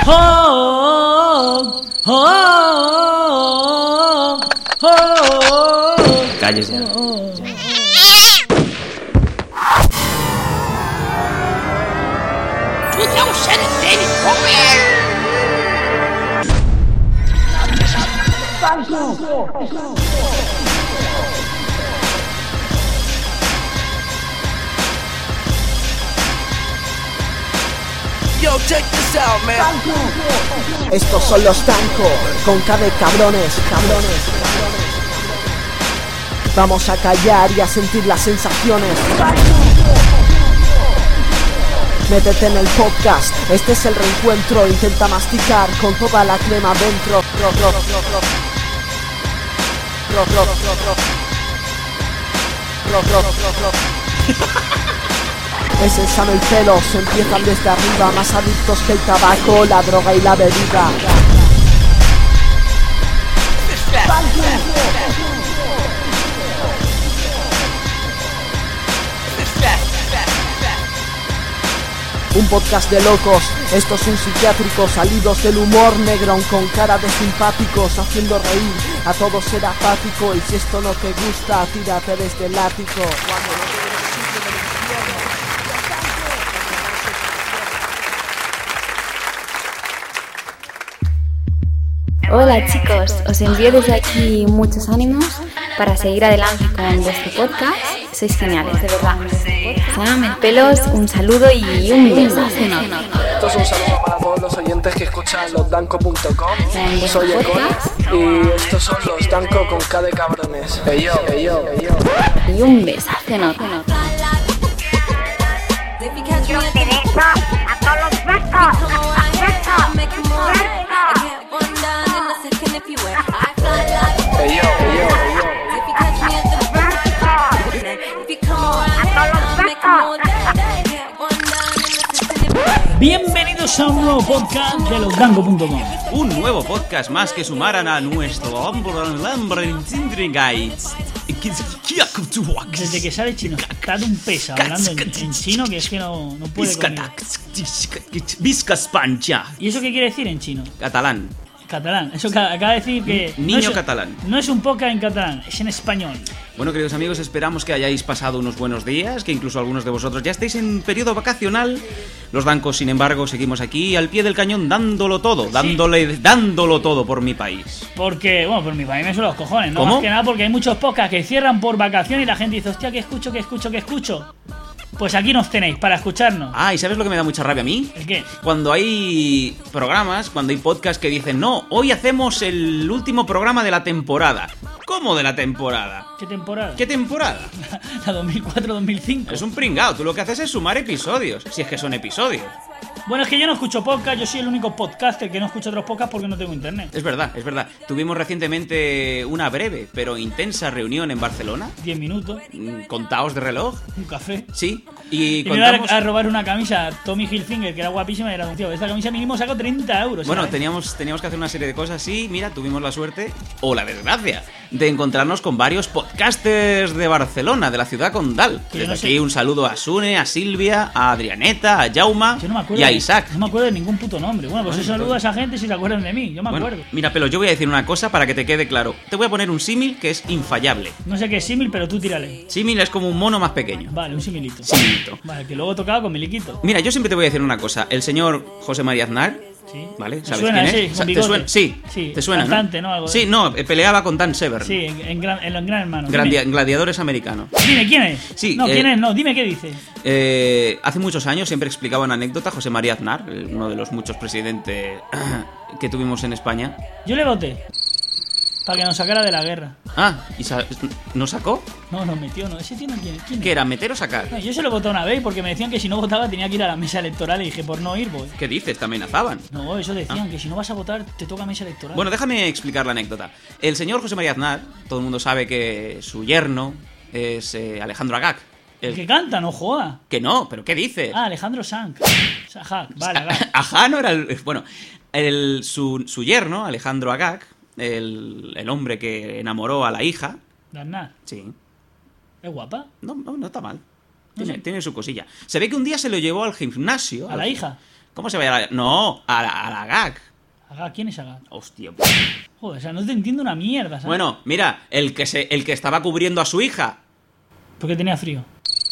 Oh, oh, oh, oh, oh. Cállese. Yo, check this out, man. Estos son los Danko, con K de cabrones. Vamos a callar y a sentir las sensaciones. Métete en el podcast, este es el reencuentro. Intenta masticar con toda la crema dentro. Es el sano y pelos, empiezan desde arriba, más adictos que el tabaco, la droga y la bebida. Un podcast de locos, estos son psiquiátricos, salidos del humor negro, con cara de simpáticos, haciendo reír a todo ser apático. Y si esto no te gusta, tírate desde el ático. Hola chicos, os envío desde aquí muchos ánimos para seguir adelante con vuestro podcast. Sois geniales, de verdad. Nada, pelos, un saludo y un beso. Esto es un saludo para todos los oyentes que escuchan losdanko.com. Soy Econ y estos son los Danko con K de cabrones. Yo. Y un besazo enorme. Yo te beso a todos los besos. Bienvenidos a un nuevo podcast de losdanko.com. Un nuevo podcast más que sumaran a nuestro Guides. Desde que sale chino, está de un pesa hablando en chino que es que no puede conmigo. Viscaspancha. ¿Y eso qué quiere decir en chino? Catalán. Catalán. Eso acaba de decir que Niño catalán. No es un podcast en catalán, es en español. Bueno, queridos amigos, esperamos que hayáis pasado unos buenos días, que incluso algunos de vosotros ya estéis en periodo vacacional. Los Dankos, sin embargo, seguimos aquí al pie del cañón dándolo todo, dándolo todo por mi país. Porque, bueno, por mi país me suelen los cojones, ¿no? ¿Cómo? Más que nada porque hay muchos podcasts que cierran por vacación y la gente dice, hostia, ¿qué escucho? Pues aquí nos tenéis para escucharnos. Ah, ¿y sabes lo que me da mucha rabia a mí? ¿El qué? Cuando hay programas, cuando hay podcasts que dicen, no, hoy hacemos el último programa de la temporada. ¿Cómo de la temporada? ¿Qué temporada? ¿Qué temporada? La 2004-2005. Es un pringao, tú lo que haces es sumar episodios, si es que son episodios. Bueno, es que yo no escucho podcast, yo soy el único podcaster que no escucha otros podcasts porque no tengo internet. Es verdad. Tuvimos recientemente una breve, pero intensa reunión en Barcelona. 10 minutos, Contaos de reloj. un café. Sí, y me iba contamos... a robar una camisa a Tommy Hilfiger, que era guapísima, y era un tío, esta camisa mínimo saco 30 euros. Bueno, ¿sabes? teníamos que hacer una serie de cosas y mira, tuvimos la suerte, o la desgracia, de encontrarnos con varios podcasters de Barcelona, de la ciudad condal. Que yo Desde no sé. aquí un saludo a Sune, a Silvia, a Adrianeta, a Jauma Yo no me acuerdo y a Isaac. No me acuerdo de ningún puto nombre. Bueno, pues Bueno, un saludo a esa gente si se acuerdan de mí, yo me Bueno, acuerdo. mira, Pelo, yo voy a decir una cosa para que te quede claro. Te voy a poner un símil que es infallable. No sé qué es símil, pero tú tírale. Símil es como un mono más pequeño. Vale, un similito. Similito. Vale, que luego tocaba con miliquito. Mira, yo siempre te voy a decir una cosa. El señor José María Aznar, Sí. ¿vale? ¿Te ¿Sabes suena quién ese, es? con ¿Te bigote? suena? Sí, Sí, te suena, cantante, ¿no? Algo de- Sí, no, peleaba con Dan Severn. Sí, en Gran Hermano. Gladiadores americanos. Dime, ¿quién es? Sí, No, ¿quién es? No, dime qué dice. Hace muchos años siempre explicaba una anécdota José María Aznar, uno de los muchos presidentes que tuvimos en España. Yo le voté. Para que nos sacara de la guerra. Ah, ¿y no sacó? No, nos metió, no. Ese tío no quién es. ¿Quién es? ¿Qué era, meter o sacar? No, yo se lo voté una vez porque me decían que si no votaba tenía que ir a la mesa electoral y dije, por no ir, voy. ¿Qué dices? Te amenazaban. No, eso decían, que si no vas a votar te toca mesa electoral. Bueno, déjame explicar la anécdota. El señor José María Aznar, todo el mundo sabe que su yerno es Alejandro Agag. El que canta, no joda. Que no, pero ¿qué dices? Ah, Alejandro Sanz. Ajá, vale, vale. Ajá, no era el... Bueno, su yerno, Alejandro Agag, el hombre que enamoró a la hija... De Aznar. Sí. ¿Es guapa? No está mal. No sé. Tiene su cosilla. Se ve que un día se lo llevó al gimnasio. ¿A la hija? ¿Cómo se va a llamar? No, a la GAG. ¿Agag? ¿Quién es Agag? Hostia. Joder, o sea, no te entiendo una mierda, ¿sabes? Bueno, mira, el que estaba cubriendo a su hija Porque tenía frío.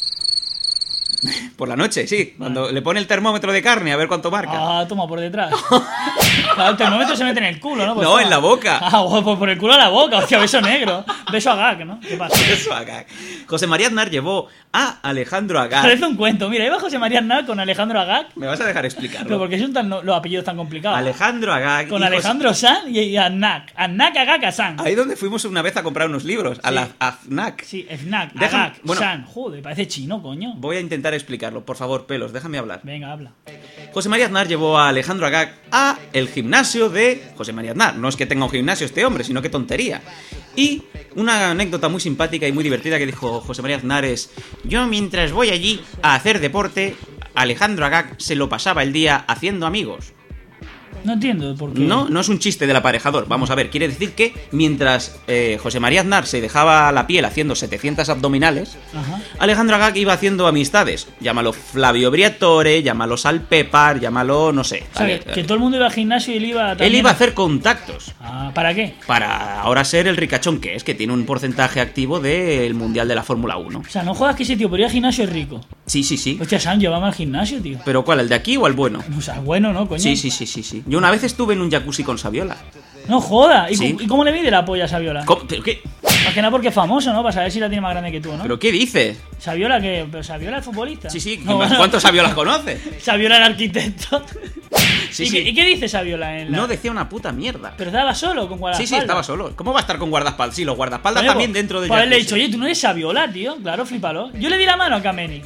por la noche, sí. Cuando le pone el termómetro de carne a ver cuánto marca. Ah, toma, por detrás. Claro, el termómetro se mete en el culo, ¿no? Pues No, toma. en la boca. Ah, pues por el culo a la boca. Hostia, beso negro. Beso a Agag, ¿no? ¿Qué pasa? Eso, Agag. José María Aznar llevó a Alejandro Agag. Parece un cuento. Mira, iba José María Aznar con Alejandro Agag. ¿Me vas a dejar Pero explicarlo? porque son los apellidos tan complicados. Alejandro Agag. Con y José- Alejandro San y Aznak. Aznak, Agag, San. Ahí donde fuimos una vez a comprar unos libros, a Sí. la Aznak. Sí, Aznak, Déjame- Agag, bueno. San. Joder, parece chino, coño. Voy a intentar explicarlo, por favor, pelos, déjame hablar. Venga, habla. José María Aznar llevó a Alejandro Agag a el gimnasio de José María Aznar. No es que tenga un gimnasio este hombre, sino que tontería. Y una anécdota muy simpática y muy divertida que dijo José María Aznar es: yo mientras voy allí a hacer deporte, Alejandro Agag se lo pasaba el día haciendo amigos. No entiendo por qué. No es un chiste del aparejador. Vamos a ver, quiere decir que mientras José María Aznar se dejaba la piel haciendo 700 abdominales, Ajá. Alejandro Agag iba haciendo amistades. Llámalo Flavio Briatore, llámalo Salpepar, llámalo, no sé. O sea, que todo el mundo iba al gimnasio y él iba también. Él iba a hacer contactos Ah, ¿para qué? para ahora ser el ricachón que es, que tiene un porcentaje activo del Mundial de la Fórmula 1. O sea, no jodas que ese tío por ir al gimnasio es rico. Sí, sí, sí. Hostia, San, llévame al gimnasio, tío. ¿Pero cuál, el de aquí o el bueno? O sea, bueno, ¿no, coño? Sí, sí, sí, sí, sí. Yo una vez estuve en un jacuzzi con Saviola. No joda. ¿Y, Sí. ¿Y cómo le mide la polla a Saviola? ¿Pero qué? Más que nada porque es famoso, ¿no? Para saber si la tiene más grande que tú, ¿no? ¿Pero qué dices? ¿Saviola qué? ¿Pero Saviola es futbolista? Sí, sí. No, bueno. ¿Cuántos Saviolas conoces? Saviola el arquitecto. Sí, ¿Y, sí. ¿Y qué dice Saviola en la...? No decía una puta mierda. Pero estaba solo con guardaespaldas. Sí, sí, estaba solo. ¿Cómo va a estar con guardaespaldas? Sí, los guardaespaldas Coño, también pues, dentro del pues le he jacuzzi. dicho, oye, tú no eres Saviola, tío. Claro, flipalo. Yo le di la mano a Kameni.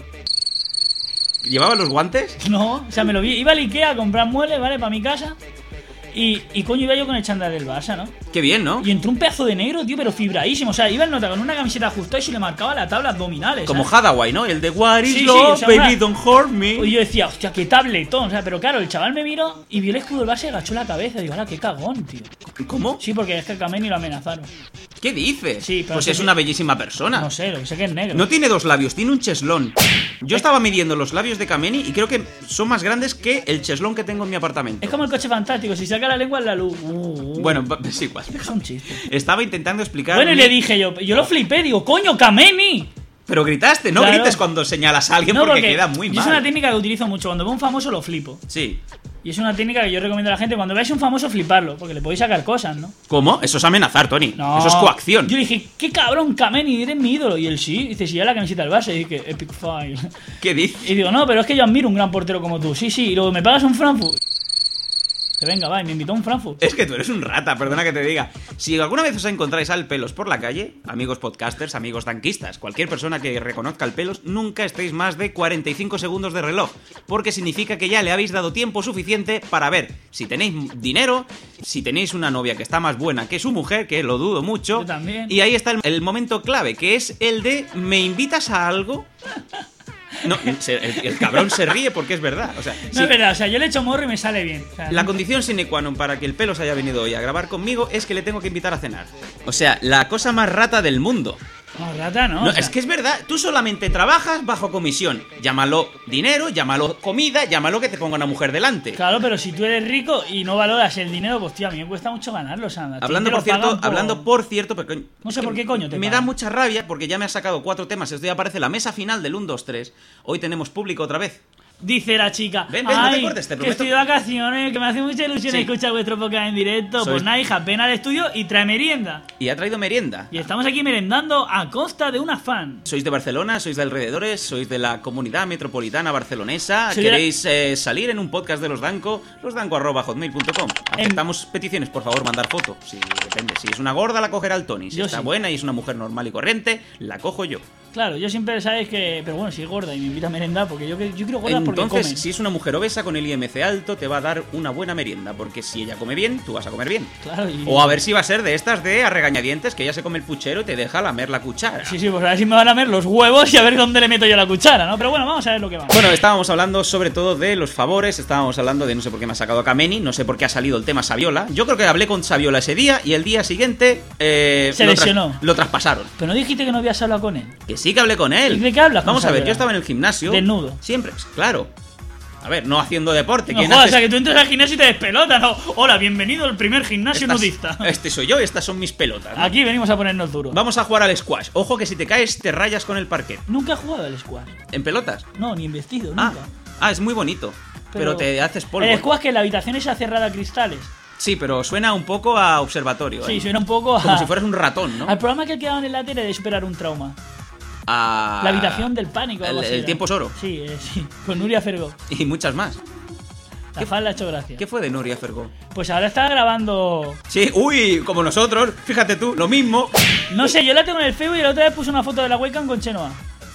¿Llevaba los guantes? No, o sea, me lo vi. Iba al Ikea a comprar muebles, ¿vale? Para mi casa. Y coño, iba yo con el chándal del Barça, ¿no? Qué bien, ¿no? Y entró un pedazo de negro, tío, pero fibradísimo. O sea, iba el nota con una camiseta ajustada y se le marcaba la tabla abdominales. Como ¿sabes? Hathaway, ¿no? El de What is Sí, sí, love, o sea, baby, una- don't hurt me. Y yo decía, hostia, qué tabletón. O sea, pero claro, el chaval me miró y vio el escudo del Barça y agachó la cabeza. Y digo, ¡hala, qué cagón, tío! ¿Cómo? Sí, porque es que a Kameni lo amenazaron. ¿Qué dices? Sí, pero pues que es sí. una bellísima persona. No sé, lo que sé que es negro. No tiene dos labios, tiene un cheslón. Yo estaba midiendo los labios de Kameni y creo que son más grandes que el cheslón que tengo en mi apartamento. Es como el coche fantástico, si saca la lengua en la luz. Bueno, es igual. Es un chiste. Estaba intentando explicar. Bueno, y le dije yo lo flipé, digo, coño, Kameni. Pero gritaste, no Claro. grites cuando señalas a alguien No, porque queda muy yo mal. es una técnica que utilizo mucho. Cuando veo un famoso lo flipo. Sí. Y es una técnica que yo recomiendo a la gente. Cuando veáis un famoso, fliparlo. Porque le podéis sacar cosas, ¿no? ¿Cómo? Eso es amenazar, Tony. No. Eso es coacción. Yo le dije, qué cabrón, Kameni, eres mi ídolo. Y él sí. Dice, si ya la camiseta del Barça. Y dije, Epic Fail. ¿Qué dices? Y digo, no, pero es que yo admiro un gran portero como tú. Sí, sí. Y luego me pagas un Frankfurt. Que venga, va, y me invitó a un Frankfurt. Es que tú eres un rata, perdona que te diga. Si alguna vez os encontráis al Pelos por la calle, amigos podcasters, amigos tanquistas, cualquier persona que reconozca al Pelos, nunca estéis más de 45 segundos de reloj, porque significa que ya le habéis dado tiempo suficiente para ver si tenéis dinero, si tenéis una novia que está más buena que su mujer, que lo dudo mucho. Yo también. Y ahí está el momento clave, que es el de ¿me invitas a algo? No, el cabrón se ríe porque es verdad. O sea, No si- es verdad, o sea, yo le echo morro y me sale bien. O sea, la condición sine qua non para que el Pelos haya venido hoy a grabar conmigo es que le tengo que invitar a cenar. O sea, la cosa más rata del mundo. no, rata, no. No, o sea, es que es verdad, tú solamente trabajas bajo comisión. Llámalo dinero, llámalo comida, llámalo que te ponga una mujer delante. Claro, pero si tú eres rico y no valoras el dinero, pues tío, a mí me cuesta mucho ganarlo, Sandra. Hablando por cierto, pero coño, No sé por qué coño te me da pagan. mucha rabia porque ya me has sacado 4 temas. Esto ya aparece la mesa final del 1, 2, 3. Hoy tenemos público otra vez. Dice la chica, Ven, no te ay, cortes, te que prometo. estoy de vacaciones, que me hace mucha ilusión Sí. escuchar vuestro podcast en directo. Sois- Pues nada, hija, ven al estudio y trae merienda. Y ha traído merienda. Y estamos aquí merendando a costa de una fan. ¿Sois de Barcelona? ¿Sois de alrededores? ¿Sois de la comunidad metropolitana? Soy de la- ¿Queréis salir en un podcast de los Danco? losdanco@hotmail.com. Aceptamos peticiones, por favor, mandar foto. Si depende. Si es una gorda, la cogerá el Tony. Si Yo está sí. buena y es una mujer normal y corriente, la cojo yo. Claro, yo siempre sabes que... Pero bueno, si es gorda y me invita a merendar, porque yo quiero gordas porque Entonces, comen. si es una mujer obesa con el IMC alto, te va a dar una buena merienda. Porque si ella come bien, tú vas a comer bien. Claro, y... O a ver si va a ser de estas de a regañadientes, que ella se come el puchero y te deja lamer la cuchara. Sí, pues a ver si me van a ver los huevos y a ver dónde le meto yo la cuchara, ¿no? Pero bueno, vamos a ver lo que va. Bueno, estábamos hablando sobre todo de los favores, estábamos hablando de no sé por qué me ha sacado Kameni, no sé por qué ha salido el tema Saviola. Yo creo que hablé con Saviola ese día y el día siguiente Se lesionó. lo traspasaron. Pero no dijiste que no habías hablado con él. Que sí que hablé con él. ¿Y de qué hablas con Vamos a ver, Saviola? yo estaba en el gimnasio. Desnudo. Siempre, claro. A ver, no haciendo deporte. No ¿Quién jodas, hace- o sea, que tú entras al gimnasio y te despelotas, ¿no? Hola, bienvenido al primer gimnasio Estas- nudista. Este soy yo y estas son mis pelotas, ¿no? Aquí venimos a ponernos duros. Vamos a jugar al squash. Ojo que si te caes te rayas con el parquet. Nunca he jugado al squash. ¿En pelotas? No, ni en vestido, Ah, nunca. es muy bonito. Pero te haces polvo. El squash, que la habitación esa cerrada a cristales. Sí, pero suena un poco a observatorio. Sí, ¿eh? suena un poco a... Como si fueras un ratón, ¿no? Al programa que quedaban en la tele de superar un trauma. A... La habitación del pánico. Algo El así era. tiempo es oro. Sí, sí. Con Nuria Fergó. Y muchas más. La falda ha hecho gracia. ¿Qué fue de Nuria Fergó? Pues ahora está grabando... Sí, uy, como nosotros. Fíjate tú, lo mismo. No sé, yo la tengo en el Facebook y la otra vez puse una foto de la webcam con Chenoa.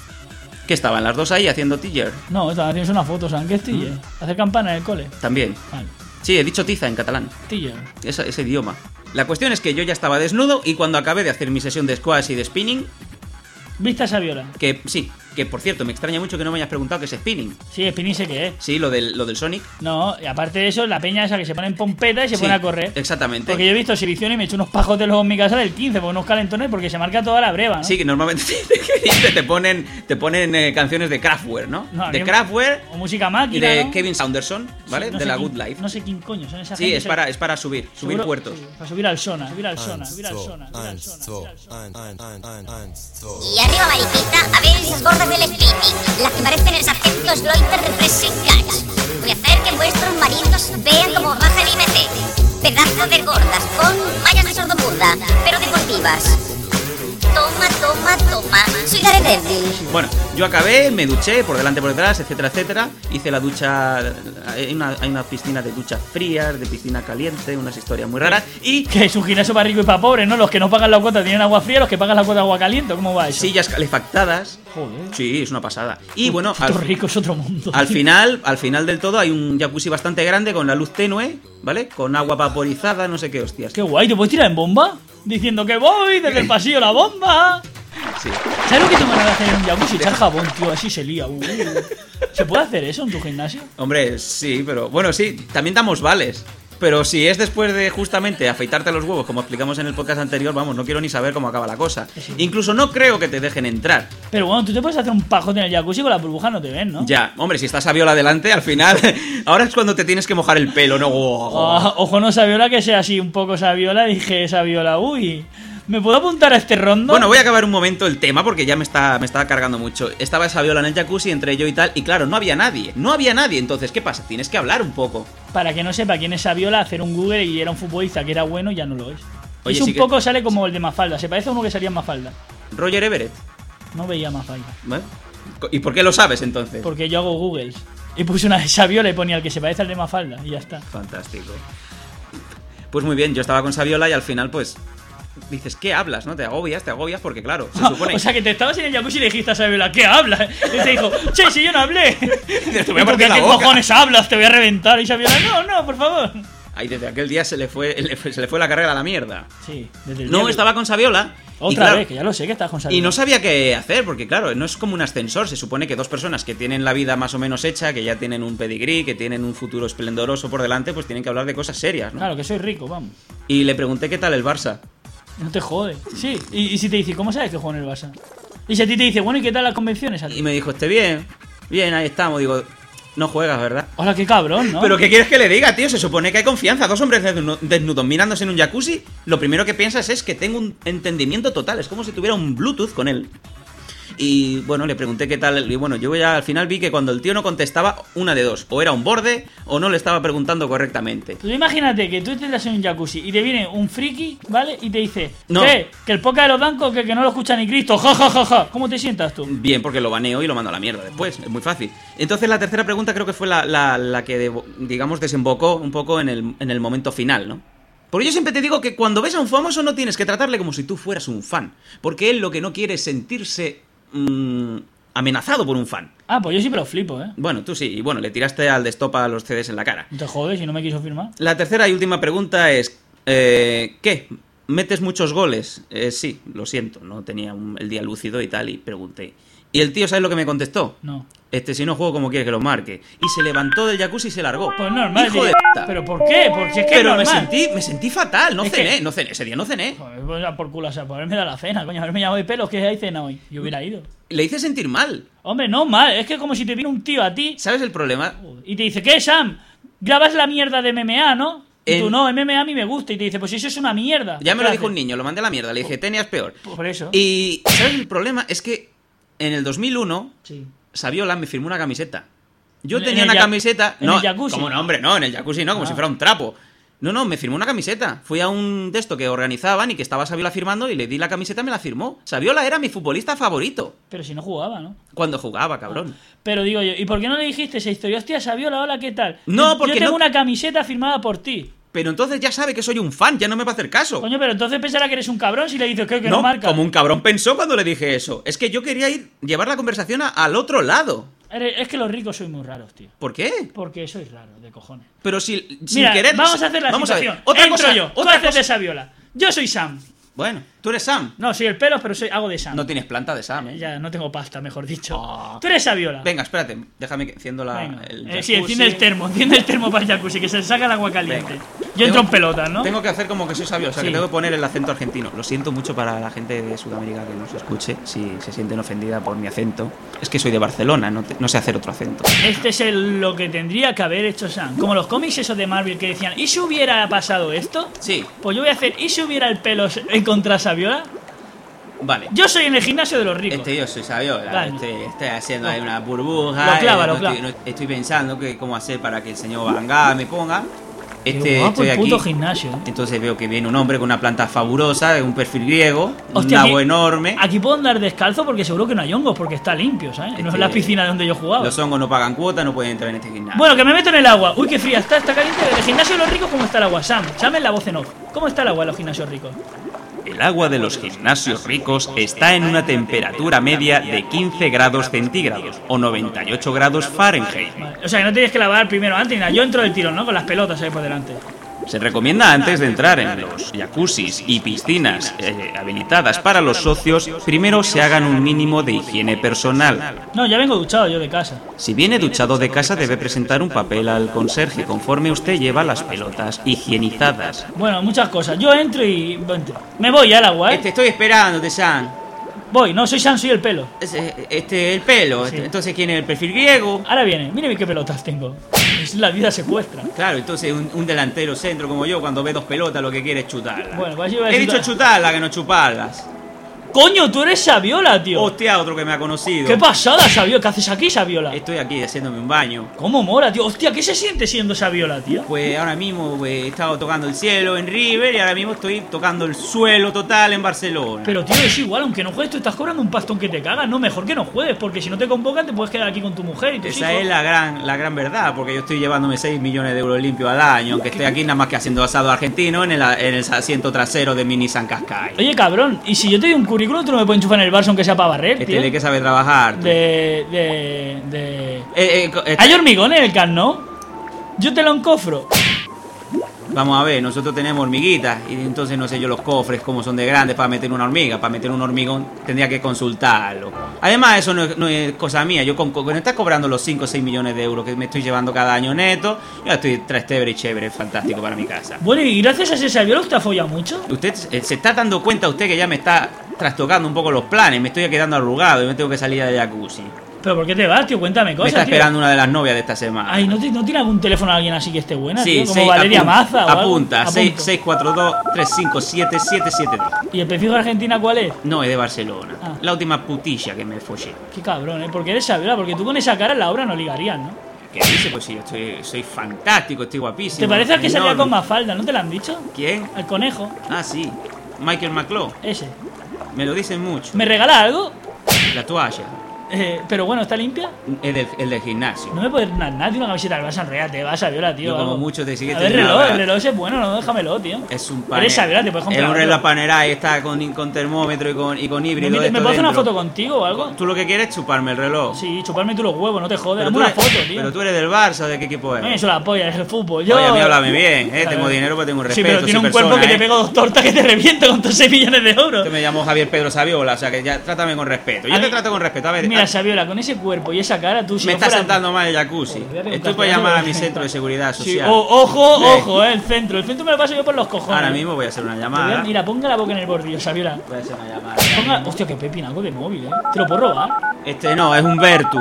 Que estaban las dos ahí haciendo teaser. No, tienes una foto, ¿saben qué es Tiller? Hacer campana en el cole. También. Vale, Sí, he dicho tiza en catalán. Tiller. Ese idioma. La cuestión es que yo ya estaba desnudo y cuando acabé de hacer mi sesión de squash y de spinning, ¿Viste a Saviola? que sí, que por cierto, me extraña mucho que no me hayas preguntado qué es spinning. Sí, Spinning sé qué es. Sí, lo del Sonic. No, y aparte de eso, la peña esa que se pone en pompeta y se Sí, pone a correr. Exactamente. Porque yo he visto exhibiciones y me he hecho unos pajotelos en mi casa del 15, por unos calentones, porque se marca toda la breva, ¿no? Sí, que normalmente te ponen canciones de Kraftwerk, ¿no? No, de que- Kraftwerk O música y máquina, de ¿no? Kevin Saunderson, ¿vale? Sí, no de sé la quién- Good Life. No sé quién coño son esas Sí, gente, es para subir seguro- puertos. sí, para subir al Sona, subir al Sona, subir al Sona, subir al Sona, subir al Sona. Y arriba, mariquita, a ver esas gordas del spinning, las que parecen el sargento Sloiter de Pressing Catch. Voy a hacer que vuestros maridos vean cómo baja el IMC. Pedazo de gordas, con mallas de sordomuda, pero deportivas. Toma, toma, toma, soy Daredevil. Bueno, yo acabé, me duché por delante, por detrás, etcétera, etcétera. Hice la ducha. Hay una piscina de duchas frías, de piscina caliente, unas historias muy raras. Y Que es un gimnasio para ricos y para pobres, ¿no? Los que no pagan la cuota tienen agua fría, los que pagan la cuota agua caliente, ¿cómo va eso? sillas calefactadas. Joder. Sí, es una pasada. Y bueno, Puto rico es otro mundo. al final del todo hay un jacuzzi bastante grande con la luz tenue, ¿vale? Con agua vaporizada, no sé qué hostias. Qué guay, ¿te puedes tirar en bomba? Diciendo que voy desde el pasillo la bomba. Sí. ¿Sabes lo que tengo ganas de hacer en un jacuzzi? Echar jabón, tío, así se lía. ¿Se puede hacer eso en tu gimnasio? Hombre, sí, pero bueno, sí, también damos vales. Pero si es después de justamente afeitarte los huevos, como explicamos en el podcast anterior, vamos, no quiero ni saber cómo acaba la cosa. Incluso no creo que te dejen entrar. Pero bueno, tú te puedes hacer un pajote en el jacuzzi con las burbujas no te ven, ¿no? Ya, hombre, si estás Saviola delante, al final, ahora es cuando te tienes que mojar el pelo, ¿no? Ah, ojo, no Saviola, que sea así un poco Saviola. Dije Saviola, uy, ¿me puedo apuntar a este rondo? Bueno, voy a acabar un momento el tema porque ya me estaba cargando mucho. Estaba Saviola en el jacuzzi, entre yo y tal, y claro, no había nadie. No había nadie, entonces, ¿qué pasa? Tienes que hablar un poco. Para que no sepa quién es Saviola, hacer un Google y era un futbolista que era bueno y ya no lo es. Oye, Es un sí que- poco sale como el de Mafalda, se parece a uno que salía en Mafalda. Roger Everett, No veía Mafalda. ¿vale? ¿Y por qué lo sabes entonces? Porque yo hago Googles. Y puse una de Saviola y ponía el que se parece al de Mafalda y ya está. Fantástico. Pues muy bien, yo estaba con Saviola y al final, pues, dices, ¿qué hablas? ¿No? Te agobias porque claro, se supone... O sea que te estabas en el jacuzzi y le dijiste a Saviola, ¿qué hablas? Y te dijo, che, si yo no hablé. Te voy a ¿Y por partir la qué boca. cojones hablas? Te voy a reventar. Y Saviola, no, por favor. Ahí desde aquel día se le fue la carrera a la mierda. Sí, desde el No, día- estaba con Saviola. y Otra claro, vez, que ya lo sé que estás con Saviola. Y no sabía qué hacer, porque claro, no es como un ascensor. Se supone que dos personas que tienen la vida más o menos hecha, que ya tienen un pedigrí, que tienen un futuro esplendoroso por delante, pues tienen que hablar de cosas serias, ¿no? Claro, que soy rico, vamos. Y le pregunté qué tal el Barça. No te jode. Sí, y si te dice, ¿cómo sabes que juega en el Barça? Y si a ti te dice, bueno, ¿y qué tal las convenciones? A ti? Y me dijo, bien, ahí estamos. Digo, no juegas, ¿verdad? Hola, qué cabrón, ¿no? ¿Pero qué quieres que le diga, tío? Se supone que hay confianza. Dos hombres desnudos mirándose en un jacuzzi. Lo primero que piensas es que tengo un entendimiento total. Es como si tuviera un Bluetooth con él. Y bueno, le pregunté qué tal. Y bueno, yo ya al final vi que cuando el tío no contestaba, una de dos. O era un borde o no le estaba preguntando correctamente. Tú imagínate que tú estás en un jacuzzi y te viene un friki, ¿vale? Y te dice, No. ¿qué? Que el podcast de los bancos que no lo escucha ni Cristo, ja, ja, ja, ja. ¿Cómo te sientas tú? Bien, porque lo baneo y lo mando a la mierda después. Es muy fácil. Entonces la tercera pregunta creo que fue la que, digamos, desembocó un poco en el momento final, ¿no? Porque yo siempre te digo que cuando ves a un famoso no tienes que tratarle como si tú fueras un fan. Porque él lo que no quiere es sentirse amenazado por un fan. Ah, pues yo siempre lo flipo, ¿eh? Bueno, tú sí. Y bueno, le tiraste al destopa los CDs en la cara. No te jodes si no me quiso firmar. La tercera y última pregunta es... ¿Qué? ¿Metes muchos goles? Sí, lo siento. No tenía el día lúcido y tal. Y pregunté... Y el tío, ¿sabes lo que me contestó? No. Si no juego, como quiere que lo marque. Y se levantó del jacuzzi y se largó. Pues normal. Hijo de puta. ¿Pero por qué? Porque es que Pero es normal. me sentí fatal. No Es cené, que- no cené. Ese día no cené. Joder, pues ya por culo, o sea, por haberme dado la cena, coño, haberme llamado de pelos, que hay cena hoy. Yo hubiera ido. Le hice sentir mal. Hombre, no mal, es que como si te viene un tío a ti ¿Sabes el problema? y te dice, ¿qué, Sam? Grabas la mierda de MMA, ¿no? Y tú, En- no, MMA a mí me gusta. Y te dice, pues eso es una mierda. Ya me ¿Qué lo dijo haces? un niño, lo mandé a la mierda. Le dije, tenías peor. Por eso. Y ¿sabes el problema? Es que en el 2001 Sí. Saviola me firmó una camiseta. Yo ¿En tenía el una ya- camiseta. en No, el jacuzzi? como no, hombre, no, en el jacuzzi no, como Ah. si fuera un trapo. No, me firmó una camiseta. Fui a un de esto que organizaban y que estaba Saviola firmando y le di la camiseta y me la firmó. Saviola era mi futbolista favorito. Pero si no jugaba, ¿no? Cuando jugaba, cabrón. Pero digo yo, ¿y por qué no le dijiste esa historia? Hostia, Saviola, hola, ¿qué tal? No, porque yo tengo no- una camiseta firmada por ti. Pero entonces ya sabe que soy un fan, ya no me va a hacer caso. Coño, pero entonces pensará que eres un cabrón si le dices que no No, marca. como un cabrón pensó cuando le dije eso. Es que yo quería llevar la conversación al otro lado. Es que los ricos sois muy raros, tío. ¿Por qué? Porque sois raros, de cojones. Pero sin Mira, querer. vamos a hacer la vamos a ver. situación. Otra Entro cosa, yo. Tú otra haces cosa. de Saviola. Yo soy Sam. Bueno, tú eres Sam. No, soy el pelos, pero hago de Sam. No tienes planta de Sam, ¿eh? Ya no tengo pasta, mejor dicho. Oh. Tú eres Saviola. Venga, espérate, déjame que enciendo Venga. el Sí, jacuzzi. enciende el termo para el jacuzzi, que se le saca el agua caliente. Venga. Yo entro en Tengo- pelotas, ¿no? Tengo que hacer como que soy sabio, o sea, Sí. que tengo que poner el acento argentino. Lo siento mucho para la gente de Sudamérica que nos escuche, si se sienten ofendida por mi acento. Es que soy de Barcelona, no sé hacer otro acento. Este es lo que tendría que haber hecho Sam. Como los cómics esos de Marvel que decían, ¿y si hubiera pasado esto? Sí, Pues yo voy a hacer, ¿y si hubiera el pelos en contra Saviola? vale. Yo soy en el gimnasio de los ricos. Yo soy Saviola, Vale. estoy haciendo ahí una burbuja. Lo clava, no lo clava. estoy pensando que cómo hacer para que el señor Bangá me ponga. Qué guapo Estoy el puto aquí. gimnasio, ¿eh? Entonces veo que viene un hombre con una planta fabulosa, un perfil griego, Hostia, un aquí- lago enorme. Aquí puedo andar descalzo porque seguro que no hay hongos, porque está limpio, ¿sabes? No es Este- la piscina donde yo jugaba. Los hongos no pagan cuota, no pueden entrar en este gimnasio. Bueno, que me meto en el agua. Uy, qué fría está caliente. En el gimnasio de los ricos, ¿cómo está el agua? Sam es la voz en off. ¿Cómo está el agua en los gimnasios ricos? El agua de los gimnasios ricos está en una temperatura media de 15 grados centígrados o 98 grados Fahrenheit. Vale. O sea, que no tienes que lavar primero antes ni nada. Yo entro del tirón, ¿no? Con las pelotas ahí por delante. Se recomienda antes de entrar en los jacuzzis y piscinas habilitadas para los socios, primero se hagan un mínimo de higiene personal. No, ya vengo duchado yo de casa. Si viene duchado de casa debe presentar un papel al conserje conforme usted lleva las pelotas higienizadas. Bueno, muchas cosas. Yo entro y... Me voy al agua, ¿eh? estoy esperándote, Sam. Voy, no soy Sam, soy el pelo. El pelo. Sí. Entonces, ¿quién es el perfil griego? Ahora viene, mire qué pelotas tengo. Es la vida secuestra. Claro, entonces un delantero centro como yo, cuando ve dos pelotas, lo que quiere es chutarlas. Bueno, pues yo iba a He decir- dicho chutarlas, que no chuparlas. ¡Coño, tú eres Saviola, tío! Hostia, otro que me ha conocido. ¡Qué pasada, Saviola! ¿Qué haces aquí, Saviola? Estoy aquí haciéndome un baño. ¿Cómo mola, tío? Hostia, ¿qué se siente siendo Saviola, tío? Pues ahora mismo he estado tocando el cielo en River y ahora mismo estoy tocando el suelo total en Barcelona. Pero, tío, es igual, aunque no juegues, tú estás cobrando un pastón que te cagas. No, mejor que no juegues, porque si no te convocan te puedes quedar aquí con tu mujer y tus Esa hijos. es la gran verdad, porque yo estoy llevándome 6 millones de euros limpios al año, aunque estoy aquí nada más que haciendo asado argentino en el asiento trasero de mi Nissan Qashqai. Oye, cabrón, y si yo te doy un currículum, tú no me puedes enchufar en el Barça aunque sea para barrer, tío. ¿De qué sabe trabajar? tú? ¿Hay hormigón en el can, no? Yo te lo encofro. Vamos a ver, nosotros tenemos hormiguitas y entonces no sé yo los cofres cómo son de grandes para meter una hormiga. Para meter un hormigón tendría que consultarlo. Además, eso no es cosa mía. Yo con estar cobrando los 5 o 6 millones de euros que me estoy llevando cada año neto, yo estoy trastevere y chévere, fantástico para mi casa. Bueno, y gracias a ese Saviola usted ha follado mucho. Usted se está dando cuenta usted que ya me está trastocando un poco los planes, me estoy quedando arrugado y me tengo que salir de jacuzzi. ¿Pero por qué te vas, tío? Cuéntame Me cosas, está tío. esperando una de las novias de esta semana. Ay, ¿no tiene algún teléfono de alguien así que esté buena, Sí, tío? Como seis- Valeria apunta, Maza o algo. apunta, Apunto. 642-357-772. ¿Y el prefijo de Argentina cuál es? No, es de Barcelona. Ah. La última putilla que me follé. Qué cabrón, ¿eh? Porque eres Saviola, porque tú con esa cara en la obra no ligarías, ¿no? ¿Qué dice? Pues sí, yo soy fantástico, estoy guapísimo. ¿Te parece al que salía enorme. con Mafalda? ¿No te lo han dicho? ¿Quién? Al conejo, Ah, sí. Michael McClough. ese. Me lo dicen mucho. ¿Me regala algo? La toalla. Pero bueno, ¿está limpia? El del gimnasio. No me puedes dar nada, tío, una camiseta del Barça, enréate, vas Saviola, tío. Yo como algo. mucho te sigue A ver, teniendo el la- reloj ese es bueno, no, déjamelo, tío. Es un Eres Saviola, te puedes comprar Es un otro. reloj Panerai, está con termómetro y con híbrido. ¿Me esto puedo hacer una dentro. foto contigo o algo? ¿Tú lo que quieres es chuparme el reloj? Sí, chuparme tú los huevos, no te jodes. Pero Dame tú una eres- foto, tío. Pero tú eres del Barça, ¿de qué equipo No, eres? eso la polla, es el fútbol. Yo... Oye, a mí háblame bien, A tengo ver. dinero pero tengo un Sí, respeto. pero tiene soy un cuerpo persona, que te pego 2 tortas que te reviento con tus 6 millones de euros. Te me llamo Javier Pedro Saviola, o sea que ya trátame con respeto. Yo A te mí- trato con respeto. A ver, Mira, Saviola, con ese cuerpo y esa cara, tú si Me no está fuera- sentando mal el jacuzzi. Joder, Estoy por llamar a mi centro de seguridad Sí, social. ojo, el centro. El centro me lo paso yo por los cojones. Ahora mismo voy a hacer una llamada. Mira, ponga la boca en el bordillo, Saviola. Voy a hacer una llamada. Hostia, qué pepinaco de móvil, ¿Te lo puedo robar? No, es Humberto.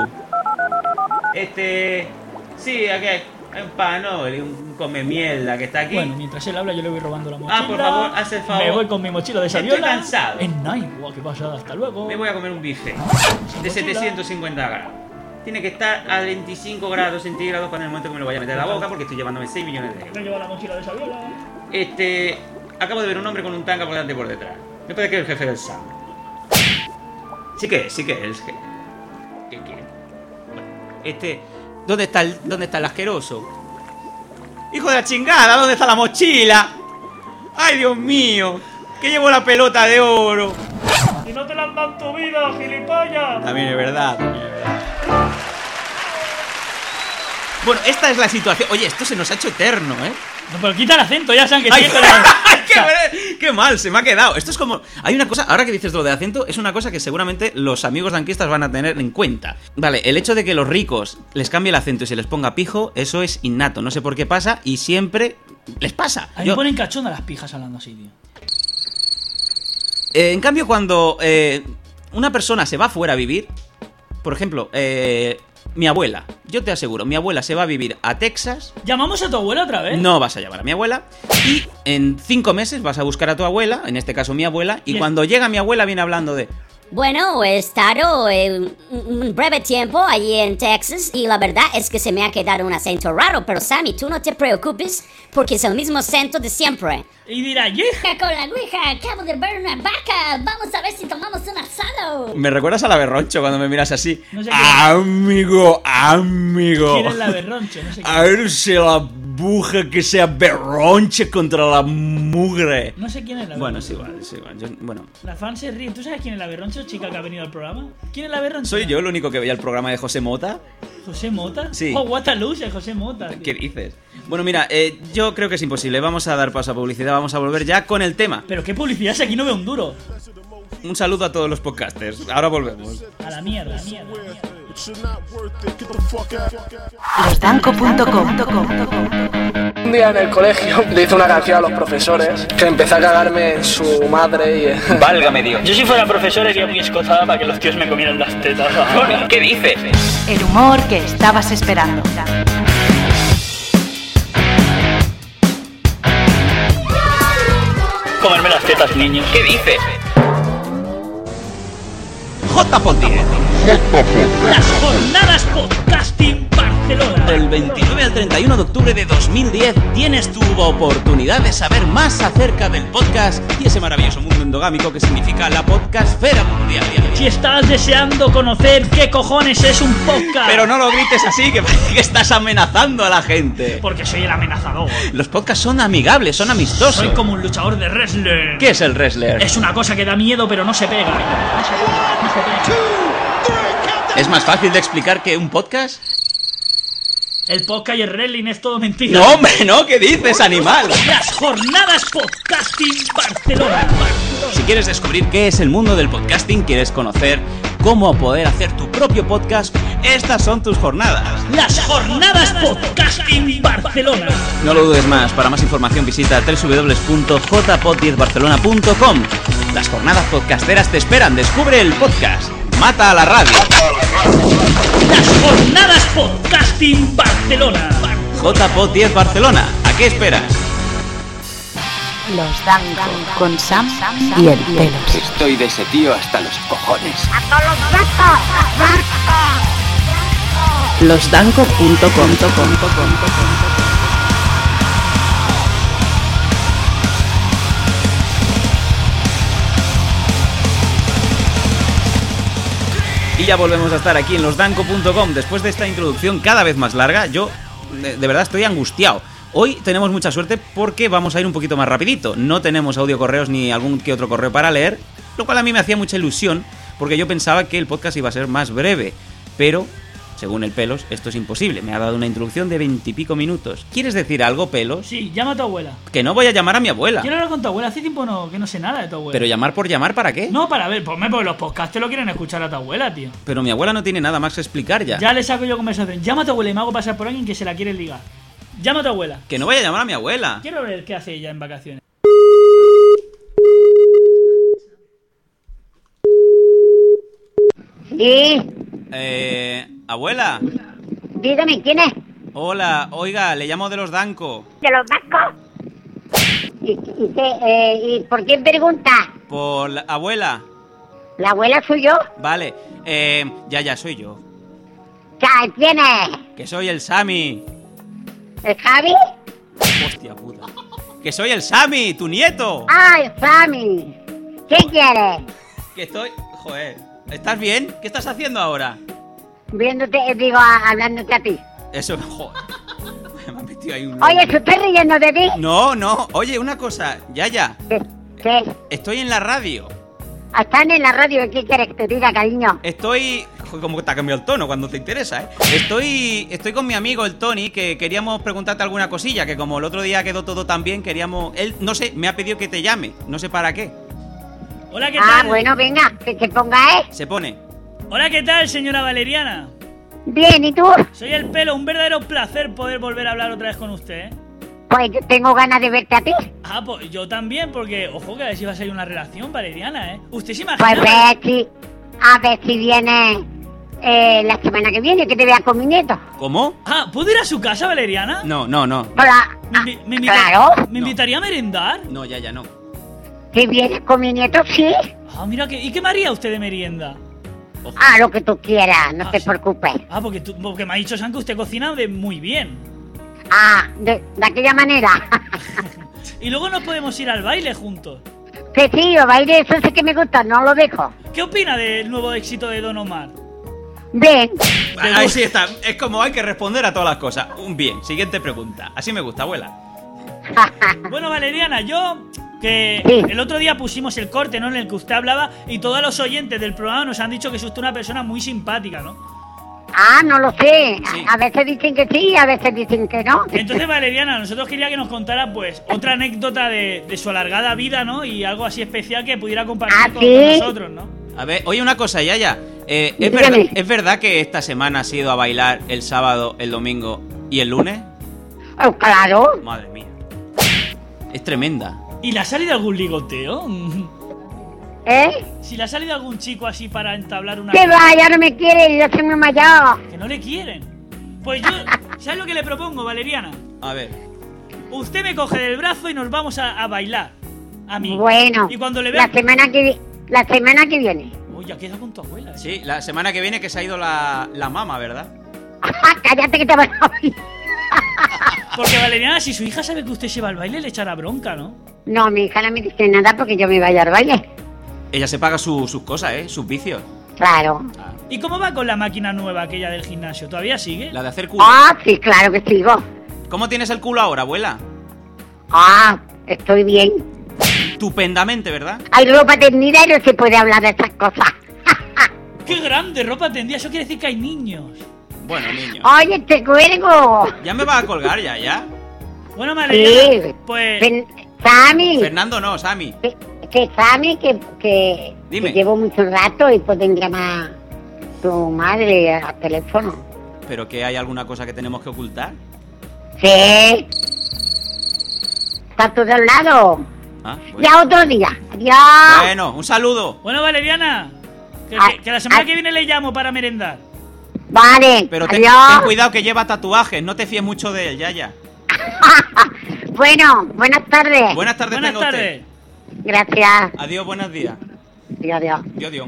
Sí, aquí hay un panol y un come mierda que está aquí. Bueno, mientras él habla, yo le voy robando la mochila. por favor, haz el favor. Me voy con mi mochila de Saviola. Estoy cansado. Es nice, guau, qué pasada, hasta luego. Me voy a comer un bife de 750 gramos. Tiene que estar a 25 grados centígrados para el momento que me lo vaya a meter a la boca porque estoy llevándome 6 millones de euros. Me llevo la mochila de Saviola. Acabo de ver un hombre con un tanga por delante y por detrás. Me parece que es el jefe del SAM. Sí que es. ¿Qué quiere? Bueno, ¿dónde está el asqueroso? ¡Hijo de la chingada! ¿Dónde está la mochila? ¡Ay, Dios mío! ¡Que llevo la pelota de oro! Si no te la han dado en tu vida, gilipollas. También es verdad. Bueno, esta es la situación. Oye, esto se nos ha hecho eterno, ¿eh? No, pero quita el acento, ya saben que Ay, tiene qué mal, se me ha quedado. Esto es como... Hay una cosa, ahora que dices lo de acento, es una cosa que seguramente los amigos danquistas van a tener en cuenta. Vale, el hecho de que los ricos les cambie el acento y se les ponga pijo, eso es innato. No sé por qué pasa y siempre les pasa. A mí me ponen cachonda las pijas hablando así, tío. En cambio, cuando una persona se va fuera a vivir, por ejemplo, mi abuela, yo te aseguro, mi abuela se va a vivir a Texas. ¿Llamamos a tu abuela otra vez? No vas a llamar a mi abuela. Y en 5 meses vas a buscar a tu abuela, en este caso mi abuela, y Bien. cuando llega mi abuela viene hablando de... Bueno, he estado un breve tiempo allí en Texas y la verdad es que se me ha quedado un acento raro, pero Sammy, tú no te preocupes porque es el mismo acento de siempre. Y dirá, ¡yeja! Con la ouija, acabo de ver una vaca, vamos a ver si tomamos un asado. Me recuerdas a la Berroncho cuando me miras así. No sé quién. Amigo. ¿Quién es la berronche? No sé quién. A ver si la buja que sea Berronche contra la mugre. No sé quién es la Bueno, berronche. es igual. Bueno, La fan se ríe. ¿Tú sabes quién es la berronche, chica que ha venido al programa? ¿Quién es la berronche? ¿soy yo el único que veía el programa de José Mota? ¿José Mota? Sí. Oh, what a loser, José Mota. tío. ¿Qué dices? Bueno, mira, yo creo que es imposible. Vamos a dar paso a publicidad, vamos a volver ya con el tema. Pero qué publicidad si aquí no veo un duro. Un saludo a todos los podcasters. Ahora volvemos. A la mierda, mierda. Losdanco.com. Un día en el colegio le hice una canción a los profesores que empecé a cagarme en su madre y... Válgame Dios. Yo si fuera profesor iría muy escozada para que los tíos me comieran las tetas. ¿Qué dices? El humor que estabas esperando. Comerme las tetas, niños. ¿Qué dices? JPod10. Las jornadas podcasting Barcelona. Del 29 al 31 de octubre de 2010 tienes tu oportunidad de saber más acerca del podcast y ese maravilloso mundo endogámico que significa la podcastfera mundial. Si estás deseando conocer qué cojones es un podcast. Pero no lo grites así, que parece que estás amenazando a la gente. Porque soy el amenazador. Los podcasts son amigables, son amistosos. Soy como un luchador de wrestling. ¿Qué es el wrestler? Es una cosa que da miedo pero no se pega. No se pega, no se pega. ¿Es más fácil de explicar que un podcast? El podcast y el wrestling es todo mentira. No, hombre, no, ¿qué dices, animal? Las jornadas podcasting Barcelona. Si quieres descubrir qué es el mundo del podcasting, quieres conocer cómo poder hacer tu propio podcast, estas son tus jornadas. Las jornadas podcasting Barcelona. No lo dudes más, para más información visita www.jpod10barcelona.com. Las jornadas podcasteras te esperan, descubre el podcast. Mata a la radio. Las jornadas podcasting Barcelona. JPod10 Barcelona, ¿a qué esperas? Los Danco con Sam y el Pelos. Estoy de ese tío hasta los cojones. Losdanco.com. Y ya volvemos a estar aquí en losdanco.com. Después de esta introducción cada vez más larga, yo de verdad estoy angustiado. Hoy tenemos mucha suerte porque vamos a ir un poquito más rapidito. No tenemos audio correos ni algún que otro correo para leer, lo cual a mí me hacía mucha ilusión porque yo pensaba que el podcast iba a ser más breve. Pero Según el Pelos, esto es imposible. Me ha dado una introducción de 20 y pico minutos. ¿Quieres decir algo, Pelos? Sí, llama a tu abuela. Que no voy a llamar a mi abuela. Quiero hablar con tu abuela. Hace tiempo que no sé nada de tu abuela. Pero llamar por llamar, ¿para qué? No, para ver, porque los podcasts te lo quieren escuchar a tu abuela, tío. Pero mi abuela no tiene nada más que explicar ya. Ya le saco yo conversación. Llama a tu abuela y me hago pasar por alguien que se la quiere ligar. Llama a tu abuela. Que no voy a llamar a mi abuela. Quiero ver qué hace ella en vacaciones. Sí, Abuela. dígame, ¿quién es? Hola, oiga, le llamo de los Danco. ¿De los vascos? ¿Y por quién pregunta? Por la abuela. ¿La abuela soy yo? Vale, ya, soy yo. ¿Quién es? Que soy el Sammy. ¿El Javi? Hostia puta. Que soy el Sammy, tu nieto. ¡Ay, Sammy! ¿Qué quieres? Que estoy... Joder. ¿Estás bien? ¿Qué estás haciendo ahora? Hablándote a ti. Eso, joder. Me ha metido ahí un... Oye, ¿tú estás riendo de ti? No. Oye, una cosa. Ya. ¿Qué? Estoy en la radio. ¿Están en la radio? ¿Qué quieres que te diga, cariño? Estoy... Joder, como que te ha cambiado el tono cuando te interesa, ¿eh? Estoy con mi amigo, el Tony, que queríamos preguntarte alguna cosilla, que como el otro día quedó todo tan bien, queríamos... Él, no sé, me ha pedido que te llame. No sé para qué. Hola, ¿qué tal? Bueno, venga, que se ponga, Se pone. Hola, ¿qué tal, señora Valeriana? Bien, ¿y tú? Soy el Pelo, un verdadero placer poder volver a hablar otra vez con usted, ¿eh? Pues yo tengo ganas de verte a ti. Ah, pues yo también, porque, ojo, que a ver si va a ser una relación valeriana, ¿eh? ¿Usted se imagina? Pues a ver si viene la semana que viene, que te vea con mi nieto. ¿Cómo? Ah, ¿puedo ir a su casa, Valeriana? No. Hola. Claro. ¿Me invitaría a merendar? No, ya no. Si vienes con mi nieto, sí. Ah, mira, ¿y qué me haría usted de merienda? Lo que tú quieras, no te preocupes. Ah, porque me ha dicho San que usted cocina muy bien. De aquella manera. Y luego nos podemos ir al baile juntos. Que sí, o baile, eso sí que me gusta, no lo dejo. ¿Qué opina del nuevo éxito de Don Omar? Bien. Ahí sí está. Es como hay que responder a todas las cosas. Un bien. Siguiente pregunta. Así me gusta, abuela. Bueno, Valeriana, que sí. El otro día pusimos el corte, ¿no? En el que usted hablaba y todos los oyentes del programa nos han dicho que es usted una persona muy simpática, ¿no? No lo sé. Sí. A veces dicen que sí, a veces dicen que no. Entonces, Valeriana, nosotros quería que nos contara, pues, otra anécdota de su alargada vida, ¿no? Y algo así especial que pudiera compartir con nosotros, ¿no? A ver, oye, una cosa, Yaya. Dígame. ¿Es verdad que esta semana has ido a bailar el sábado, el domingo y el lunes? Claro. Madre mía. Es tremenda. ¿Y le ha salido algún ligoteo? Si le ha salido algún chico así para entablar una... Que va, ya no me quiere, yo soy muy mayor. Que no le quieren. Pues yo, ¿sabes lo que le propongo, Valeriana? A ver. Usted me coge del brazo y nos vamos a bailar. A mí. Bueno. Y cuando le vea... La semana que viene. Uy, ya queda con tu abuela. ¿Eh? Sí, la semana que viene que se ha ido la mama, ¿verdad? Cállate que te vas a oír. Porque, Valeriana, si su hija sabe que usted se va al baile, le echará bronca, ¿no? No, mi hija no me dice nada porque yo me vaya al baile. Ella se paga sus cosas, sus vicios. Claro. ¿Y cómo va con la máquina nueva aquella del gimnasio? ¿Todavía sigue? La de hacer culo. Sí, claro que sigo. ¿Cómo tienes el culo ahora, abuela? Estoy bien. Estupendamente, ¿verdad? Hay ropa tendida y no se puede hablar de esas cosas. ¡Qué grande! Ropa tendida. Eso quiere decir que hay niños. Bueno, niño. Oye, te cuelgo. Ya me vas a colgar ya. Bueno, Valeriana, Sí. pues... Sammy. Fernando no, Sammy. Que Sammy, que Dime. llevo mucho rato y pueden llamar a tu madre al teléfono. ¿Pero que hay alguna cosa que tenemos que ocultar? Sí. Está todo al lado. Bueno. Ya otro día. Adiós. Bueno, un saludo. Bueno, Valeriana, que la semana que viene le llamo para merendar. Vale. Pero adiós. ten cuidado que lleva tatuajes, no te fíes mucho de él, ya. Bueno, buenas tardes. Buenas tardes, Buenas tenga tardes. usted. Gracias. Adiós, buenos días. Adiós. Dios.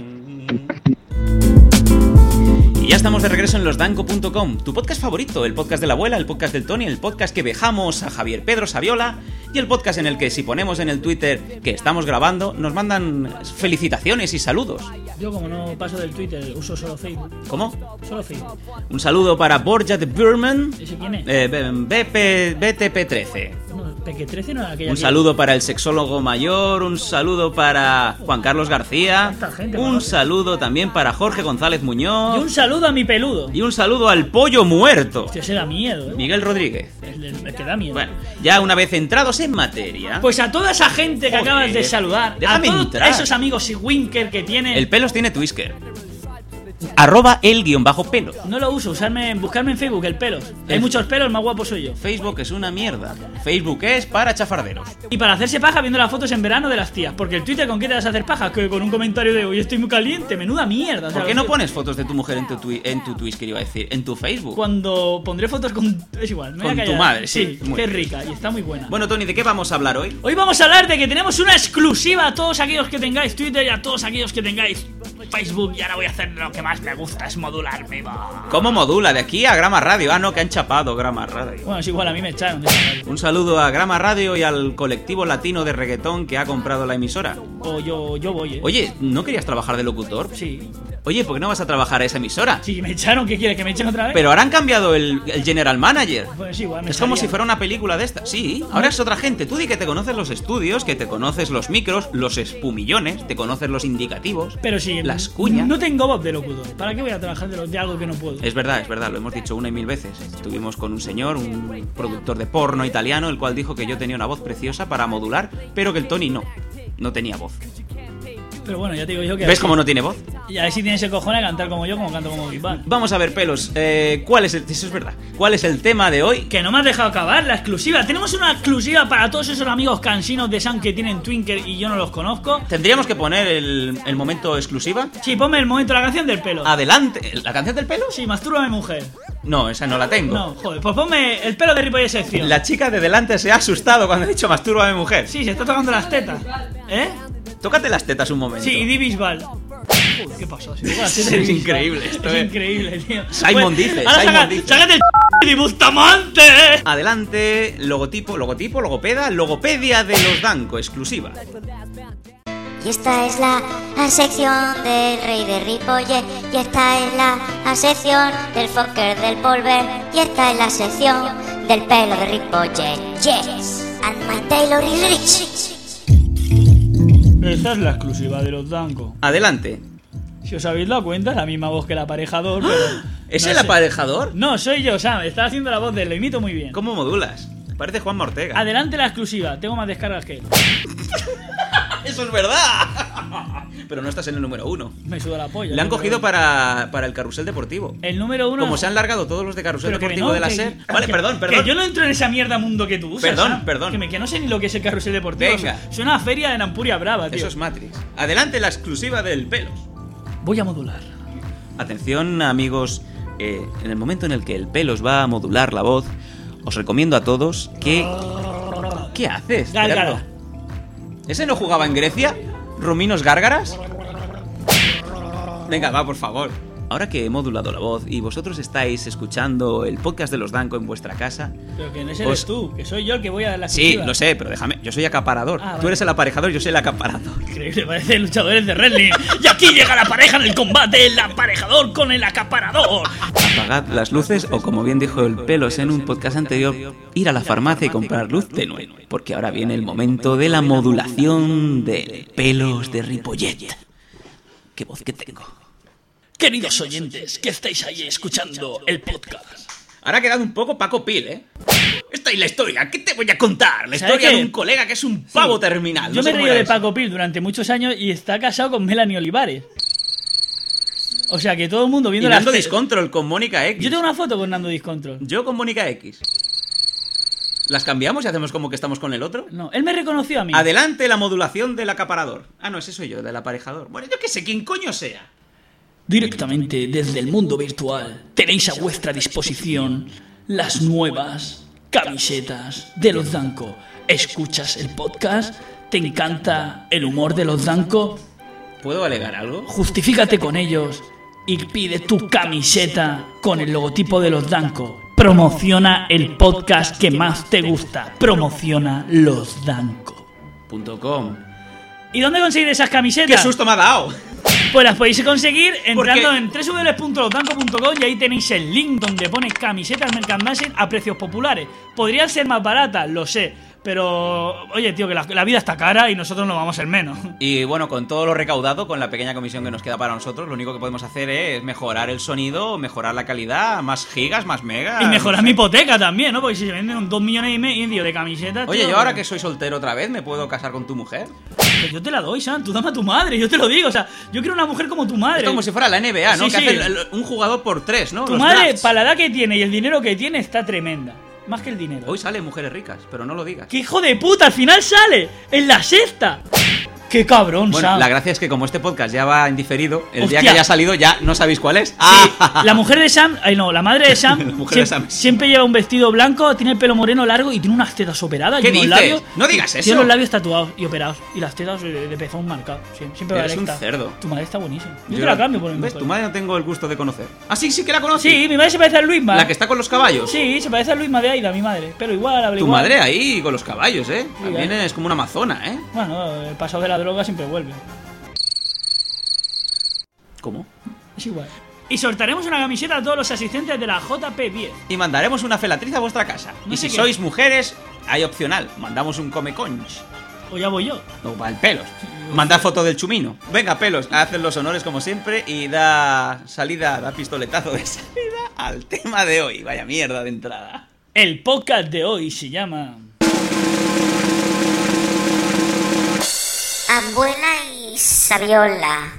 Y ya estamos de regreso en losdanco.com, tu podcast favorito, el podcast de la abuela, el podcast del Tony, el podcast que vejamos a Javier Pedro Saviola y el podcast en el que si ponemos en el Twitter que estamos grabando, nos mandan felicitaciones y saludos. Yo como no paso del Twitter, uso solo Facebook. ¿Cómo? Solo Facebook. Un saludo para Borja de Burman, ¿Ese quién es? BTP13. No, Peque 13 no era aquella. Un saludo para el sexólogo mayor, un saludo para Juan Carlos García, un saludo también para Jorge González Muñoz. Y un saludo a mi peludo. Y un saludo al pollo muerto. Hostia, ese da miedo, Miguel Rodríguez. El que da miedo. Bueno, ya una vez entrados en materia. Pues a toda esa gente que Joder, acabas de saludar, déjame a todos entrar. esos amigos y Winker que tienen. El Pelos tiene Twisker. @el_pelo. No lo uso, buscarme en Facebook, el pelos. Hay muchos pelos, más guapo soy yo. Facebook es una mierda. Facebook es para chafarderos. Y para hacerse paja viendo las fotos en verano de las tías. Porque el Twitter, ¿con qué te vas a hacer paja? Que con un comentario de hoy estoy muy caliente, menuda mierda. ¿Por qué no pones fotos de tu mujer en tu Twitter, iba a decir? En tu Facebook. Cuando pondré fotos con... Es igual, me voy a Con tu callar. madre, sí. muy Que es bien. rica y está muy buena. Bueno, Tony, ¿de qué vamos a hablar hoy? Hoy vamos a hablar de que tenemos una exclusiva a todos aquellos que tengáis Twitter y a todos aquellos que tengáis Facebook. Y ahora voy a hacer lo que más me gusta, es modularme. ¿Cómo modula? De aquí a Grama Radio. Ah, no, que han chapado Grama Radio. Bueno, es igual, a mí me echaron de esa radio. Un saludo a Grama Radio y al colectivo latino de reggaetón que ha comprado la emisora. O yo voy, Oye, ¿no querías trabajar de locutor? Sí. Oye, ¿por qué no vas a trabajar a esa emisora? Sí, me echaron, ¿qué quieres? ¿Que me echen otra vez? Pero ahora han cambiado el general manager. Pues igual, me Es como echarían. si fuera una película de esta. Sí, ahora es otra gente. Tú di que te conoces los estudios, que te conoces los micros, los espumillones, te conoces los indicativos, Pero sí, las cuñas. no tengo voz de locutor. ¿Para qué voy a trabajar de algo que no puedo? Es verdad, lo hemos dicho una y mil veces. Estuvimos con un señor, un productor de porno italiano, el cual dijo que yo tenía una voz preciosa para modular, pero que el Tony no tenía voz. Pero bueno, ya te digo yo que... ¿Ves cómo no tiene voz? Y a ver si tienes el cojón a cantar como yo, como canto como Bisbal. Vamos a ver, Pelos, ¿cuál es eso es verdad? ¿Cuál es el tema de hoy? Que no me has dejado acabar la exclusiva. Tenemos una exclusiva para todos esos amigos cansinos de Sam que tienen Twinkle y yo no los conozco. ¿Tendríamos que poner el momento exclusiva? Sí, ponme el momento de la canción del pelo. Adelante. ¿La canción del pelo? Sí, mastúrbame mujer. No, esa no la tengo. No, joder, pues ponme el pelo de Ripollet sección. La chica de delante se ha asustado cuando he dicho mastúrbame mujer. Sí, se está tocando las tetas. ¿Eh? Tócate las tetas un momento. Sí, y di Bisbal. ¿Qué pasó? Si digo las tetas Es de Bisbal. increíble esto, Es increíble, tío. Simon dice, ahora Simon dice. ¡Sácate el de Bustamante! Adelante, logotipo, logopeda, logopedia de los Danco, exclusiva. Y esta es la sección del rey de Ripollet. Y esta es la sección del Fokker del Polver. Y esta es la sección del pelo de Ripollet. Yes, and my Taylor is rich. Esta es la exclusiva de los Danco. Adelante. Si os habéis dado cuenta, es la misma voz que el aparejador, pero... ¿Es no el sé. aparejador? No, soy yo, Sam. Está haciendo la voz de él, lo imito muy bien. ¿Cómo modulas? Parece Juan Ortega. Adelante la exclusiva, tengo más descargas que él. ¡Eso es verdad! Pero no estás en el número 1. Me suda la polla. Le han pero- cogido para el carrusel deportivo. El número 1... Como se han largado todos los de carrusel Pero que deportivo no, de la que- SER. Vale, que- perdón. Que yo no entro en esa mierda mundo que tú usas. Perdón, Sam. perdón. Que no sé ni lo que es el carrusel deportivo. Venga. Suena a feria de Nampuria Brava, tío. Eso es Matrix. Adelante la exclusiva del Pelos. Voy a modular. Atención, amigos. En el momento en el que el Pelos va a modular la voz, os recomiendo a todos que... ¿Qué haces? Gárgara. perro? ¿Ese no jugaba en Grecia? ¿Ruminos gárgaras? Venga, va, por favor. Ahora que he modulado la voz y vosotros estáis escuchando el podcast de los Danco en vuestra casa... Pero que no eres tú, que soy yo el que voy a dar la Sí, exclusiva. lo sé, pero déjame. Yo soy acaparador. Ah, Tú vale. eres el aparejador, yo soy el acaparador. Increíble, parece luchadores de wrestling. Y aquí llega la pareja en el combate, el aparejador con el acaparador. Apagad las luces o, como bien dijo el Pelos en un podcast anterior, ir a la farmacia y comprar luz tenue. Porque ahora viene el momento de la modulación del Pelos de Ripollet. Qué voz que tengo. Queridos oyentes, que estáis ahí escuchando el podcast. Ahora ha quedado un poco Paco Pil, ¿eh? Esta es la historia. ¿Qué te voy a contar? La ¿Sabes historia qué? de un colega que es un pavo terminal. Yo No sé me he cómo reído era de eso. Paco Pil durante muchos años y está casado con Melanie Olivares. O sea que todo el mundo Y viendo Nando las... Discontrol con Mónica X. Yo tengo una foto con Nando Discontrol. Yo con Mónica X. ¿Las cambiamos y hacemos como que estamos con el otro? No, él me reconoció a mí. Adelante la modulación del acaparador. Ah, no, ese soy yo, del aparejador. Bueno, yo qué sé, quién coño sea. Directamente desde el mundo virtual tenéis a vuestra disposición las nuevas camisetas de los Danco. ¿Escuchas el podcast? ¿Te encanta el humor de los Danco? ¿Puedo alegar algo? Justifícate con ellos y pide tu camiseta con el logotipo de los Danco. Promociona el podcast que más te gusta. Promociona los Danco. .com. ¿Y dónde conseguir esas camisetas? ¡Qué susto me ha dado! Pues las podéis conseguir entrando en www.losdanco.com y ahí tenéis el link donde pone camisetas merchandising a precios populares. Podrían ser más baratas, lo sé, pero oye, tío, que la vida está cara y nosotros no vamos a ser menos. Y bueno, con todo lo recaudado, con la pequeña comisión que nos queda para nosotros, lo único que podemos hacer es mejorar el sonido, mejorar la calidad, más gigas, más megas. Y mejorar mi hipoteca también, ¿no? Porque si se venden 2,5 millones de camisetas... Oye, tío, yo ahora que soy soltero otra vez, ¿me puedo casar con tu mujer? Que yo te la doy, Sam, tú dame a tu madre, yo te lo digo, o sea, yo quiero una mujer como tu madre. Es como si fuera la NBA, ¿no? Sí, que sí. hace un jugador por 3, ¿no? Tu Los madre, drafts. para la edad que tiene y el dinero que tiene, está tremenda. Más que el dinero. Hoy salen mujeres ricas, pero no lo digas. ¡Qué hijo de puta! Al final sale en la sexta. ¡Qué cabrón, Bueno, Sam! la gracia es que como este podcast ya va en diferido, el Hostia. día que haya salido ya no sabéis cuál es. Sí, la mujer de Sam, la madre de Sam, La mujer de Sam. siempre lleva un vestido blanco, tiene el pelo moreno largo y tiene unas tetas operadas. ¿Qué y unos dices? labios. No digas eso. Tiene los labios tatuados y operados y las tetas de pezón marcadas. Siempre va Eres un erecta. cerdo. Tu madre está buenísima. Yo te la cambio por mi ¿Ves? mujer. Tu madre no tengo el gusto de conocer. Ah, sí, sí que la conocí. Sí, mi madre se parece a Luisma. La que está con los caballos. Sí, se parece a Luisma de Aida, mi madre. Pero igual, habla Tu igual. madre ahí con los caballos, ¿eh? Sí, También ¿eh? es como una amazona, ¿eh? Bueno, el pasado de la droga siempre vuelve. ¿Cómo? Es igual. Y sortearemos una camiseta a todos los asistentes de la JP10. Y mandaremos una felatriz a vuestra casa. No y sé si qué. sois mujeres, hay opcional. Mandamos un come conch. O ya voy yo. O va el pelos. Manda foto del chumino. Venga, pelos, hacen los honores como siempre y da pistoletazo de salida al tema de hoy. Vaya mierda de entrada. El podcast de hoy se llama... Abuela y Saviola.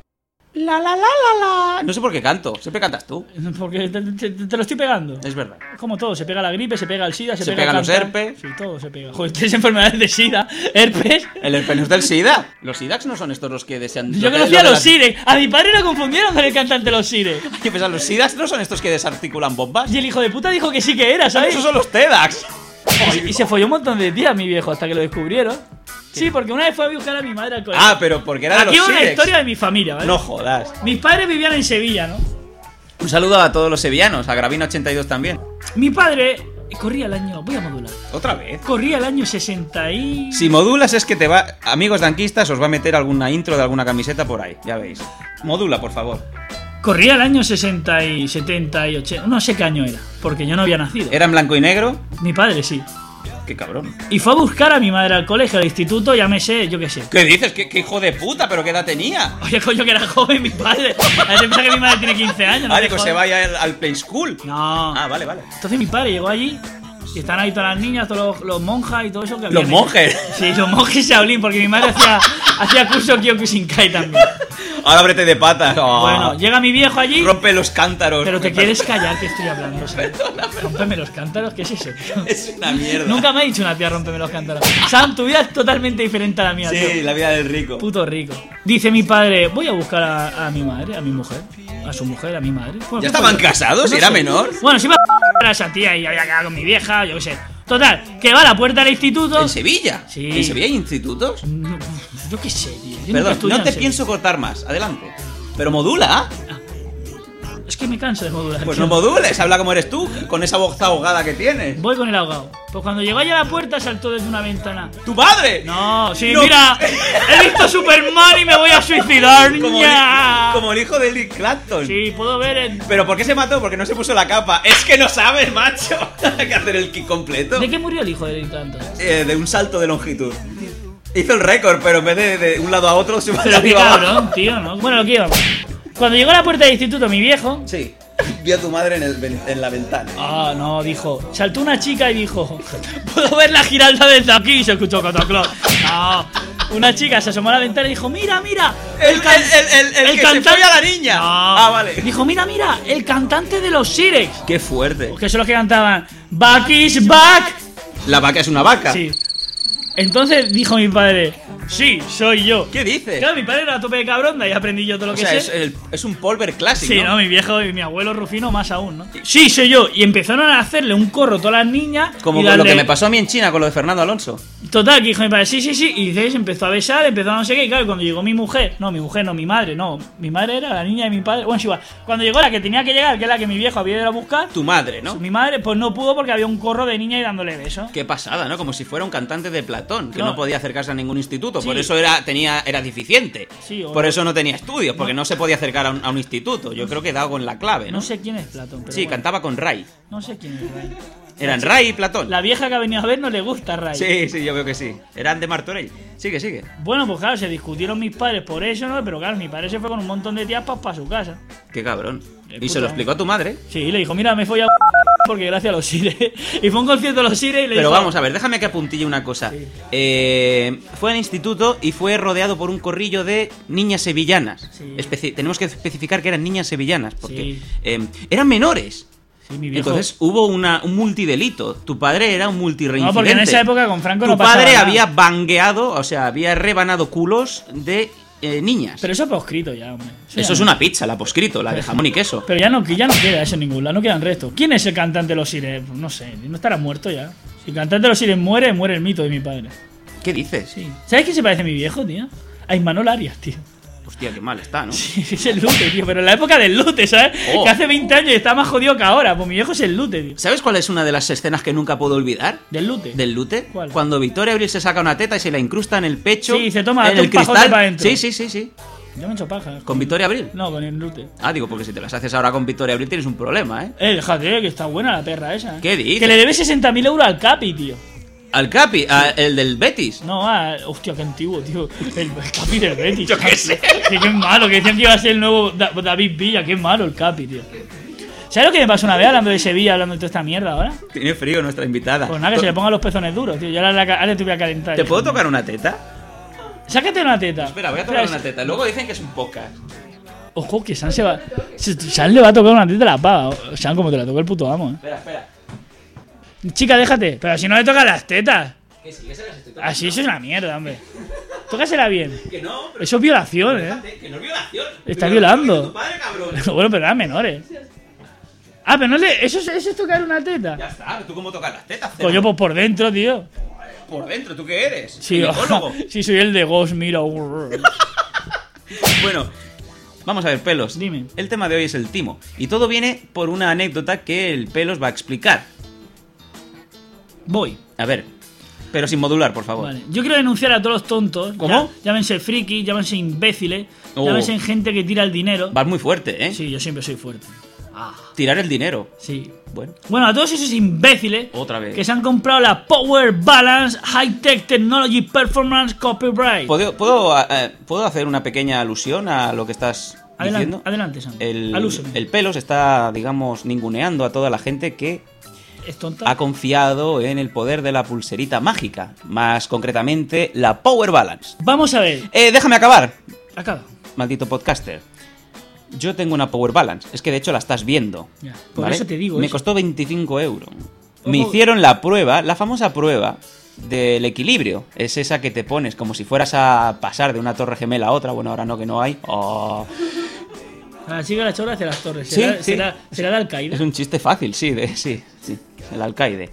La. No sé por qué canto. Siempre cantas tú. Porque te lo estoy pegando. Es verdad. Como todo, se pega la gripe, se pega el SIDA, Se pega pegan el los cantar. herpes. Sí, todo se pega. Joder, tienes enfermedades de SIDA, herpes. El herpes no es del SIDA. Los SIDAX no son estos los que desean... Yo conocía a los SIREX. A mi padre lo confundieron con el cantante de los SIREX. ¿Qué pasa? ¿Los SIDAX no son estos que desarticulan bombas? Y el hijo de puta dijo que sí que era, ¿sabes? Esos son los TEDx. Y se folló un montón de días mi viejo hasta que lo descubrieron. Sí, porque una vez fue a buscar a mi madre al colegio. Ah, pero porque era de los Aquí va una SIDAX. historia de mi familia, ¿vale? No jodas. Mis padres vivían en Sevilla, ¿no? Un saludo a todos los sevillanos, a Gravina82 también. Mi padre corría el año... Voy a modular. ¿Otra vez? Corría el año 60 y... Si modulas es que te va... Amigos danquistas, os va a meter alguna intro de alguna camiseta por ahí, ya veis. Modula, por favor. Corría el año 60 y 70 y 80... No sé qué año era, porque yo no había nacido. ¿Era en blanco y negro? Mi padre sí. Qué cabrón. Y fue a buscar a mi madre al colegio, al instituto, ya me sé, yo qué sé. ¿Qué dices? ¿Qué hijo de puta? ¿Pero qué edad tenía? Oye, coño, que era joven mi padre. A veces piensa que mi madre tiene 15 años. Ah, te digo, jodas. se vaya al play school. No. Ah, vale, vale. Entonces mi padre llegó allí y están ahí todas las niñas, todos los monjas y todo eso que había. ¿Los monjes? Sí, los monjes Shaolin, porque mi madre hacía curso Kyokushinkai también. Ahora ábrete de patas. Oh. Bueno, llega mi viejo allí. Rompe los cántaros. Pero te quieres callar que estoy hablando, ¿sabes? Rómpeme los cántaros, ¿qué es eso, tío? Es una mierda. Nunca me ha dicho una tía rómpeme los cántaros. Sam, tu vida es totalmente diferente a la mía, Sí, tío. la vida del rico. Puto rico. Dice mi padre, voy a buscar a mi madre, a mi mujer. A su mujer, a mi madre. Bueno, ¿Ya estaban casados? no ¿Era sé. menor? Bueno, si iba a esa tía y había quedado con mi vieja, yo qué sé. Total, que va a la puerta del instituto. ¿En Sevilla? Sí. ¿En Sevilla hay institutos? No, yo qué sé, tío. Yo nunca Perdón, estudié no en te Sevilla. pienso cortar más. Adelante. Pero modula. Es que me canso de modular. Pues tío. no modules, habla como eres tú, con esa voz ahogada que tienes. Voy con el ahogado. Pues cuando llegó allá a la puerta saltó desde una ventana. ¡Tu padre! No, sí, No. mira, he visto Superman y me voy a suicidar. Como, ¡Ya! como el hijo de Eric Clapton. Sí, puedo ver en... ¿Pero por qué se mató? Porque no se puso la capa. Es que no sabes, macho. Hay que hacer el kick completo. ¿De qué murió el hijo de Eric Clapton? De un salto de longitud. Hizo el récord, pero en vez de un lado a otro se va de Pero qué arriba a abajo. cabrón, tío, ¿no? Bueno, lo que íbamos. Cuando llegó a la puerta del instituto, mi viejo... Sí. Vi a tu madre en la ventana. Ah, no, dijo. Saltó una chica y dijo: ¿puedo ver la Giralda desde aquí? Y se escuchó Cotoclón. No. Una chica se asomó a la ventana y dijo: mira, mira. El que se fue a la niña. No. Ah, vale. Dijo: mira, mira, el cantante de los SIREX. Qué fuerte. Que son los que cantaban Back is back. La vaca es una vaca. Sí. Entonces dijo mi padre: sí, soy yo. ¿Qué dices? Claro, mi padre era a tope de cabronda y aprendí yo todo lo O que sea, sé. es un polver clásico. Sí, ¿no? Mi viejo y mi abuelo Rufino más aún, ¿no? Sí, soy yo. Y empezaron a hacerle un corro todas las niñas. Como y con lo darle- que me pasó a mí en China con lo de Fernando Alonso. Total, que dijo mi padre, sí, sí, sí. Y dice, se empezó a besar, empezó a no sé qué. Y claro, cuando llegó mi mujer, no, mi madre, no. Mi madre era la niña de mi padre. Bueno, es igual. Cuando llegó la que tenía que llegar, que es la que mi viejo había ido a buscar, Tu madre, ¿no? mi madre, pues no pudo porque había un corro de niña y dándole besos. Qué pasada, ¿no? Como si fuera un cantante de Platón, que No. no podía acercarse a ningún instituto instituto, Sí. por eso era deficiente. Sí, o por no. eso no tenía estudios, porque no se podía acercar a un instituto. Yo creo que he dado con la clave, ¿no? No sé quién es Platón, pero Sí, bueno. cantaba con Ray. No sé quién es Ray. Eran Ray y Platón. La vieja que ha venido a ver no le gusta Ray. Sí, yo veo que sí. Eran de Martorell. Sigue. Bueno, pues claro, se discutieron mis padres por eso, ¿no? Pero claro, mi padre se fue con un montón de tías para su casa. Qué cabrón. Qué Y se lo puta, explicó a tu madre. Sí, le dijo, mira, me he follado porque gracias a los Sires. Y fue un concierto de los Sires y le Pero dijo... vamos a ver, déjame que apuntille una cosa. Sí. Fue al instituto y fue rodeado por un corrillo de niñas sevillanas. Sí. Tenemos que especificar que eran niñas sevillanas, porque Sí. eran menores. Sí, mi viejo... Entonces hubo un multidelito. Tu padre era un multireincidente. No, porque en esa época con Franco tu no pasaba padre nada. había bangueado, o sea, había rebanado culos de niñas. Pero eso es proscrito ya, hombre. Eso ya es no. una pizza, la poscrito, la de jamón y queso. Pero ya no queda eso en ningún lado, no quedan restos. ¿Quién es el cantante de los Sires? Pues no sé, no estará muerto ya. Si el cantante de los Sires muere el mito de mi padre. ¿Qué dices? Sí. ¿Sabes quién se parece a mi viejo, tío? A Imanol Arias, tío. Hostia, qué mal está, ¿no? Sí, es el Lute, tío, pero en la época del Lute, ¿sabes? Oh. Que hace 20 años está más jodido que ahora. Pues mi viejo es el Lute, tío. ¿Sabes cuál es una de las escenas que nunca puedo olvidar? ¿Del Lute? ¿Del lute? ¿Cuál? Cuando Victoria Abril se saca una teta y se la incrusta en el pecho. Sí, se toma en un el pajote cristal. para adentro. Sí. Yo me he hecho paja. ¿Con Victoria Abril? No, con el Lute. Ah, digo, porque si te las haces ahora con Victoria Abril tienes un problema, ¿eh? Déjate, que está buena la perra esa. ¿Qué dices? Que le debe 60.000 euros al Capi, tío. Al Capi, el del Betis. No, hostia, qué antiguo, tío. El Capi del Betis. Yo qué sé. Que qué malo, que decían que iba a ser el nuevo David Villa. Qué malo el Capi, tío. ¿Sabes lo que me pasó una vez hablando de Sevilla, hablando de toda esta mierda ahora? Tiene frío nuestra invitada. Pues nada, que se le pongan los pezones duros, tío. Yo ahora te voy a calentar. ¿Te hijo puedo mío. tocar una teta? Sácate una teta. Espera, voy a tocar una teta. Luego dicen que es un podcast. Ojo, que San le va a tocar una teta a la pava. San, como te la tocó el puto amo, Espera. Chica, déjate. Pero si no le tocas las tetas. Que sí, que se las estoy tocando. Así eso es una mierda, hombre. Tócasela bien. Que no, pero Eso es violación, que no es violación. Está violando. Tu padre, cabrón. Bueno, pero eran menores. Ah, pero no le. Eso es tocar una teta. Ya está, ¿tú cómo tocas las tetas? Coño, pues por dentro, tío. Por dentro, ¿tú qué eres? Sí, ¿Ginecólogo? sí, soy el de Ghost, mira. Bueno, vamos a ver, Pelos. Dime. El tema de hoy es el timo. Y todo viene por una anécdota que el Pelos va a explicar. Voy. A ver, pero sin modular, por favor. Vale. Yo quiero denunciar a todos los tontos. ¿Cómo? Llámense frikis, llámense imbéciles, Oh. llámense gente que tira el dinero. Vas muy fuerte, ¿eh? Sí, yo siempre soy fuerte. Tirar el dinero. Sí. Bueno, A todos esos imbéciles otra vez. que se han comprado la Power Balance High Tech Technology Performance Copyright. ¿Puedo hacer una pequeña alusión a lo que estás diciendo? Adelante, Sam. El Alúseme. Pelos está, digamos, ninguneando a toda la gente que ¿Es tonta? ha confiado en el poder de la pulserita mágica. Más concretamente, la Power Balance. Vamos a ver. Déjame acabar, Acaba. maldito podcaster. Yo tengo una Power Balance. Es que de hecho la estás viendo. Ya, por ¿vale? eso te digo Me eso. costó 25 euros. Me hicieron la prueba, la famosa prueba del equilibrio. Es esa que te pones como si fueras a pasar de una torre gemela a otra. Bueno, ahora no, que no hay. Oh. Sigue la chorra hacia las torres. Sí, sí. Será de Al-Qaeda. Es un chiste fácil, sí, sí, el alcaide.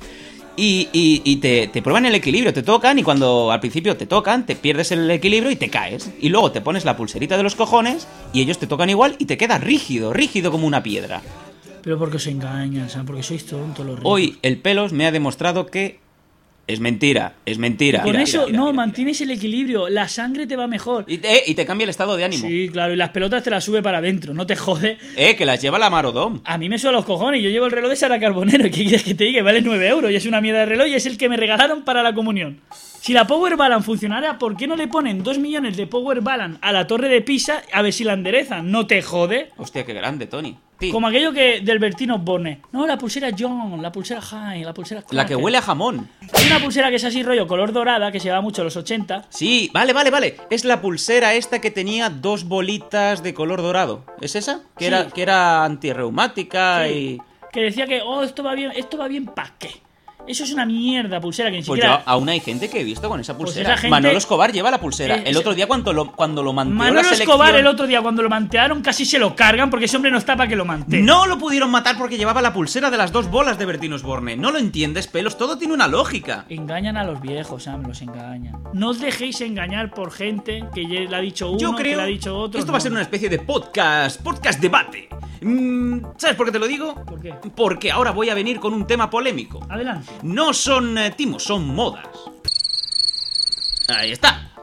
Y te prueban el equilibrio, te tocan y cuando al principio te tocan, te pierdes el equilibrio y te caes. Y luego te pones la pulserita de los cojones y ellos te tocan igual y te quedas rígido como una piedra. Pero porque os engañan, ¿sabes? Porque sois tontos los ricos. Hoy el Pelos me ha demostrado que es mentira, es mentira. Con Mira, eso, mira, no, mira. mantienes el equilibrio. La sangre te va mejor. Y te cambia el estado de ánimo. Sí, claro, y las pelotas te las sube para adentro, no te jode. Que las lleva la Marodom. A mí me suena los cojones, yo llevo el reloj de Sara Carbonero, ¿qué quieres que te diga? Vale 9 euros y es una mierda de reloj y es el que me regalaron para la comunión. Si la Power Balance funcionara, ¿por qué no le ponen 2 millones de Power Balance a la torre de Pisa a ver si la enderezan? ¿No te jode? Hostia, qué grande, Tony. Sí. Como aquello que del Bertino Borne. No, la pulsera John, la pulsera High, la pulsera La que Cracker. huele a jamón. Hay una pulsera que es así rollo color dorada, que se lleva mucho en los 80. Sí, vale. Es la pulsera esta que tenía 2 bolitas de color dorado. ¿Es esa? Que Sí. era antirreumática Sí. y... Que decía que, esto va bien, ¿pa' qué? Eso es una mierda pulsera que ni Pues siquiera... yo aún hay gente que he visto con esa Pues pulsera. esa gente- Manolo Escobar lleva la pulsera. El ese- otro día cuando lo manteó Manolo la selección... Escobar el otro día cuando lo mantearon casi se lo cargan porque ese hombre no está para que lo manteen. No lo pudieron matar porque llevaba la pulsera de las 2 bolas de Bertino Osborne. No lo entiendes, Pelos. Todo tiene una lógica. Engañan a los viejos, Sam, los engañan. No os dejéis engañar por gente que ya le ha dicho uno, Yo que creo le ha dicho otro. esto va a no. ser una especie de podcast debate. ¿Sabes por qué te lo digo? ¿Por qué? Porque ahora voy a venir con un tema polémico. Adelante. No son timos, son modas. Ahí está.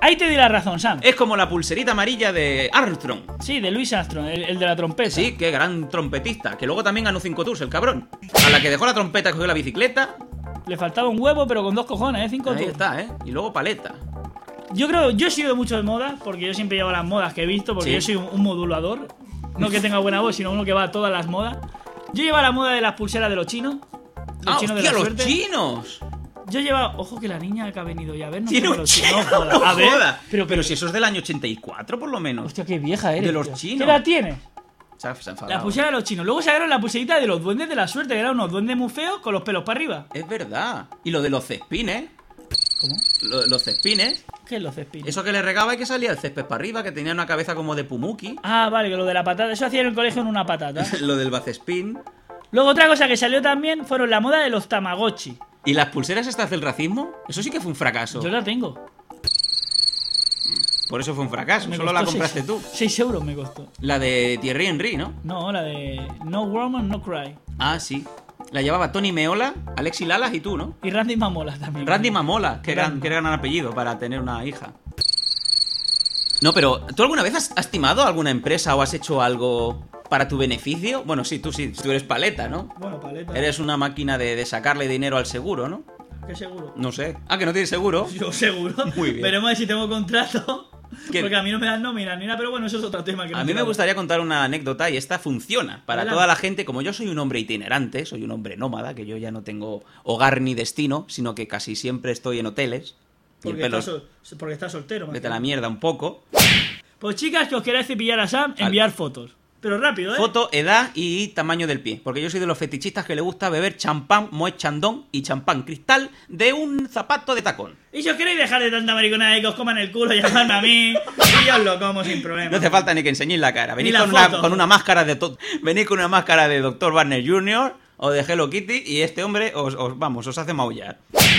Ahí te di la razón, Sam. Es como la pulserita amarilla de Armstrong. Sí, de Louis Armstrong, el de la trompeta. Sí, qué gran trompetista. Que luego también ganó 5 tours, el cabrón. A la que dejó la trompeta, cogió la bicicleta. Le faltaba un huevo, pero con 2 cojones, 5 Ahí tours. está, Y luego paleta. Yo he sido mucho de moda, porque yo siempre llevo las modas que he visto, porque Sí. yo soy un modulador. No que tenga buena voz, sino uno que va a todas las modas. Yo llevaba la moda de las pulseras de los chinos. Los chinos de la los suerte. chinos! Yo llevaba... Ojo que la niña que ha venido ya a ver, no Tiene tengo un los chino, chinos. No jodas. no A ver, jodas. pero Pero si eso es del año 84, por lo menos. Hostia, qué vieja eres. De los tío. chinos. ¿Qué edad tienes? Se ha enfadado. La pulsera de los chinos. Luego sacaron la pulserita de los duendes de la suerte, que eran unos duendes muy feos con los pelos para arriba. Es verdad. Y lo de los cespines. ¿Cómo? Los cespines. ¿Qué es los cespines? Eso que le regaba y que salía el césped para arriba, que tenía una cabeza como de pumuki. Ah, vale, que lo de la patata. Eso hacía en el colegio en una patata. Lo del bacespin. Luego otra cosa que salió también fueron la moda de los tamagotchi. ¿Y las pulseras estas del racismo? Eso sí que fue un fracaso. Yo la tengo. Por eso fue un fracaso. Me Solo la costó compraste 6 tú. 6 euros me costó. La de Thierry Henry, ¿no? No, la de No Woman, No Cry. Ah, sí. La llevaba Tony Meola, Alexi Lalas y tú, ¿no? Y Randy Mamola también. Randy Mamola, que gran apellido para tener una hija. No, pero ¿tú alguna vez has timado a alguna empresa o has hecho algo para tu beneficio? Bueno, sí, tú eres paleta, ¿no? Bueno, paleta. Eres una máquina de sacarle dinero al seguro, ¿no? ¿Qué seguro? No sé. Ah, que no tienes seguro. Yo seguro. Muy bien. Veremos a ver si tengo contrato. ¿Qué? Porque a mí no me dan nómina ni nada, pero bueno, eso es otro tema que no A mí me quiero gustaría contar una anécdota y esta funciona para Adelante. toda la gente. Como yo soy un hombre itinerante, soy un hombre nómada, que yo ya no tengo hogar ni destino, sino que casi siempre estoy en hoteles. Y el Porque, pelo porque está soltero. más vete que a la nada. mierda un poco. Pues chicas, que os queráis cepillar a Sam, enviar fotos. Pero rápido, ¿eh? Foto, edad y tamaño del pie. Porque yo soy de los fetichistas que le gusta beber champán Moet Chandon y champán cristal de un zapato de tacón. Y si os queréis dejar de tanta mariconada y que os coman el culo, llamadme a mí y yo os lo como sin problema. No hace falta ni que enseñéis la cara. Venid Ni la con una, foto. con una máscara de venid con una máscara de Dr. Barner Jr. o de Hello Kitty y este hombre os hace maullar.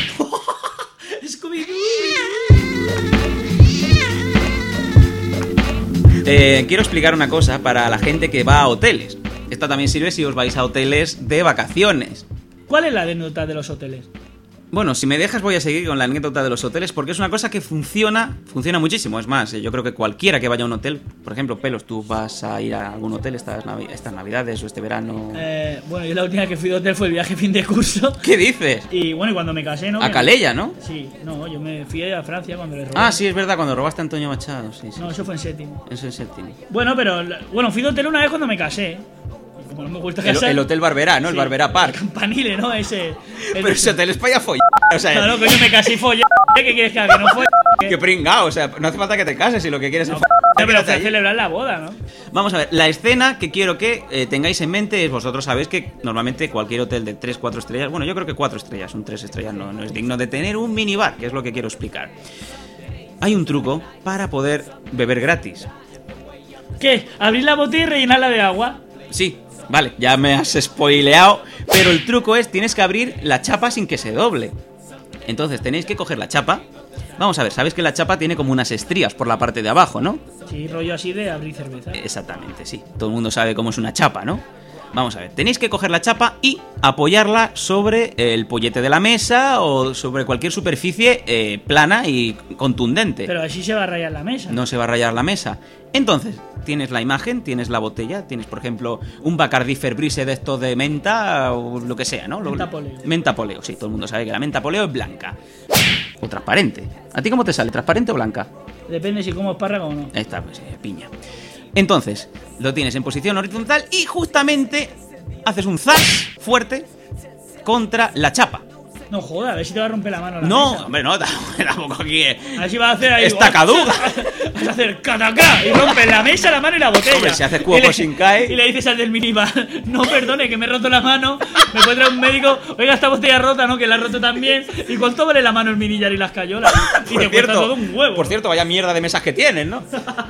Quiero explicar una cosa para la gente que va a hoteles. Esta también sirve si os vais a hoteles de vacaciones. ¿Cuál es la anécdota de los hoteles? Bueno, si me dejas voy a seguir con la anécdota de los hoteles porque es una cosa que funciona muchísimo. Es más, yo creo que cualquiera que vaya a un hotel, por ejemplo, Pelos, tú vas a ir a algún hotel estas navidades o este verano. Bueno, yo la última que fui de hotel fue el viaje fin de curso. ¿Qué dices? Y bueno, y cuando me casé, ¿no? A Calella, ¿no? Sí, no, yo me fui a Francia cuando le robé. Ah, sí, es verdad, cuando robaste a Antonio Machado, sí. No, eso fue en séptimo. Eso es séptimo. Bueno, pero fui de hotel una vez cuando me casé. Y como no me he vuelto a casar. El Hotel Barberá, ¿no? El Sí, Barberá Park. Campanile, ¿no? Ese. Pero ese hotel es para ir a follar. O sea, Claro, coño, me casé y follé. ¿Qué quieres que haga? Que no fue. qué pringao. O sea, no hace falta que te cases si lo que quieres es No, follar. pero Quédate fue a allí. celebrar la boda, ¿no? Vamos a ver, la escena que quiero que tengáis en mente es, vosotros sabéis que normalmente cualquier hotel de 3, 4 estrellas, bueno, yo creo que 4 estrellas, un 3 estrellas no es digno de tener un minibar, que es lo que quiero explicar. Hay un truco para poder beber gratis. ¿Qué? Abrir la botella y rellenarla de agua. Sí, vale, ya me has spoileado, pero el truco es, tienes que abrir la chapa sin que se doble. Entonces tenéis que coger la chapa. Vamos a ver, sabes que la chapa tiene como unas estrías por la parte de abajo, ¿no? Sí, rollo así de abrir cerveza. Exactamente, sí. Todo el mundo sabe cómo es una chapa, ¿no? Vamos a ver, tenéis que coger la chapa y apoyarla sobre el pollete de la mesa o sobre cualquier superficie plana y contundente. Pero así se va a rayar la mesa. No se va a rayar la mesa. Entonces, tienes la imagen, tienes la botella, tienes, por ejemplo, un Bacardi Ferbrise de estos de menta o lo que sea, ¿no? Menta poleo. Menta poleo, sí, todo el mundo sabe que la menta poleo es blanca. O transparente. ¿A ti cómo te sale? ¿Transparente o blanca? Depende si como espárrago o no. Esta, pues, piña. Entonces, lo tienes en posición horizontal y justamente haces un zas fuerte contra la chapa. No joda, a ver si te va a romper la mano la No, mesa. hombre, no, tampoco aquí. A ver si va a hacer ahí. Está caduca. Vas a hacer catacá y rompes la mesa, la mano y la botella. Hombre, si haces cuoco Y le- sin cae. Y le dices al del minibar, no perdone, que me he roto la mano. Me puede traer un médico. Oiga, esta botella rota, ¿no? Que la ha roto también. ¿Y cuánto vale la mano el minillar y las cayolas? Y te cuesta todo un huevo. Por cierto, vaya mierda de mesas que tienes, ¿no?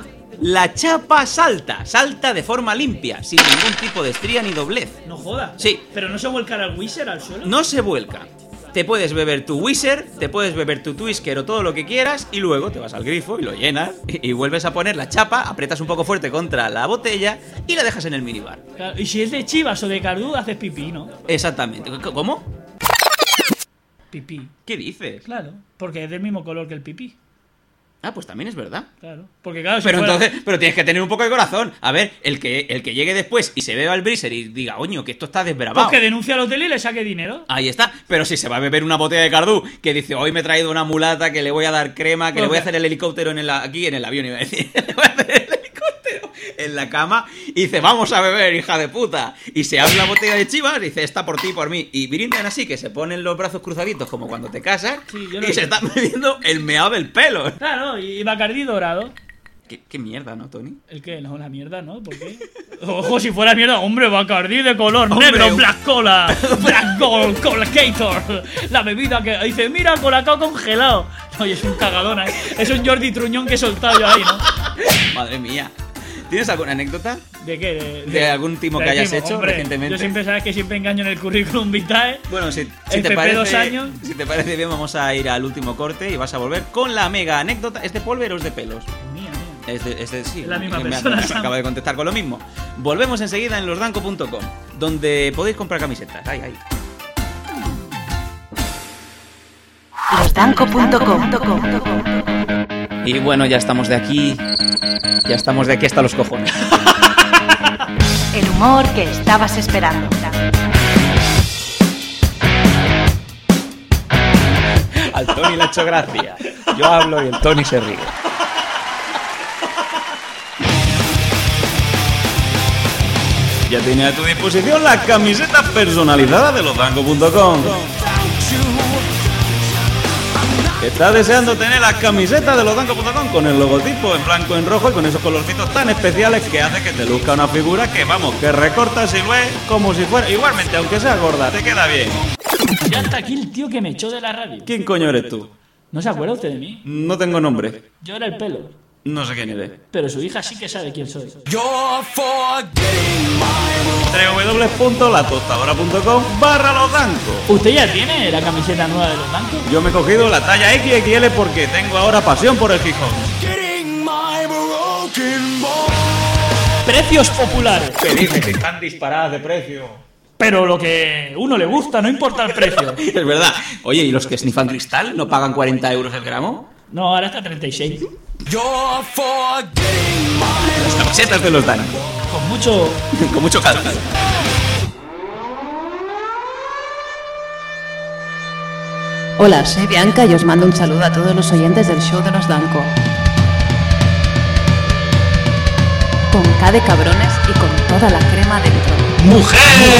La chapa salta de forma limpia, sin ningún tipo de estría ni doblez. No joda. Sí. Pero no se vuelca el Wizard al suelo. No se vuelca. Te puedes beber tu Wizard, te puedes beber tu Twisker o todo lo que quieras y luego te vas al grifo y lo llenas y vuelves a poner la chapa, aprietas un poco fuerte contra la botella y la dejas en el minibar. Claro, y si es de Chivas o de Cardú, haces pipí, ¿no? Exactamente. ¿Cómo? Pipí. ¿Qué dices? Claro, porque es del mismo color que el pipí. Ah, pues también es verdad. Claro. Porque claro, si Pero fuera... entonces, pero tienes que tener un poco de corazón. A ver, el que llegue después y se beba el Breezer y diga, oño, que esto está desbravado. Pues que denuncie al hotel y le saque dinero. Ahí está. Pero si se va a beber una botella de Cardú, que dice, hoy me he traído una mulata, que le voy a dar crema, que le voy a hacer el helicóptero aquí en el avión, iba a decir. Le voy a hacer el helicóptero en la cama y dice, vamos a beber, hija de puta. Y se abre la botella de Chivas y dice, esta por ti y por mí. Y brindan así, que se ponen los brazos cruzaditos como cuando te casas, Sí, yo lo y sé. se están bebiendo el meado del pelo. Claro, y Bacardí dorado. ¿Qué mierda, ¿no, Tony? ¿El qué? No, la mierda, ¿no? ¿Por qué? Ojo, si fuera mierda, hombre, Bacardí de color Hombre, negro, Black Cola, Black Gold, Colacator. La bebida que dice, mira, Colacao congelado. Oye, es un cagadón, ¿eh? Es un Jordi Truñón que he soltado yo ahí, ¿no? Madre mía. ¿Tienes alguna anécdota? ¿De qué? ¿De algún timo que hayas hecho hombre, recientemente? Yo siempre sabes que siempre engaño en el currículum vitae. Bueno, si FP te parece, 2 años. si te parece bien, vamos a ir al último corte y vas a volver con la mega anécdota. ¿Es de Polver o es de pelos? Mía. Sí, Es la misma me persona, me acaba de contestar con lo mismo. Volvemos enseguida en losdanco.com, donde podéis comprar camisetas. Ahí. Losdanco.com. Y bueno, ya estamos de aquí. Ya estamos de aquí hasta los cojones. El humor que estabas esperando. Al Tony le ha hecho gracia. Yo hablo y el Tony se ríe. Ya tiene a tu disposición la camiseta personalizada de losdanco.com. ¿Estás deseando tener la camiseta de losdanco.com con el logotipo en blanco y en rojo y con esos colorcitos tan especiales que hace que te luzca una figura que, vamos, que recortas y lo es como si fuera... Igualmente, aunque sea gorda, te queda bien. Ya está aquí el tío que me echó de la radio. ¿Quién coño eres tú? ¿No se acuerda usted de mí? No tengo nombre. Yo era el pelo. No sé quién eres. Pero su hija sí que sabe quién soy. www.latostadora.com/losdanco. ¿Usted ya tiene la camiseta nueva de los bancos? Yo me he cogido la talla XXL porque tengo ahora pasión por el Gijón. Precios populares. ¿Qué dices? Que están disparadas de precio. Pero lo que uno le gusta, no importa el precio. Es verdad. Oye, ¿y los que snifan cristal no pagan 40 euros el gramo? No, ahora está 36. Las camisetas de los Danco. Con mucho... Con mucho calzado. Hola, soy Bianca y os mando un saludo a todos los oyentes del show de los Danco. Con K de cabrones y con toda la crema dentro. ¡Mujer!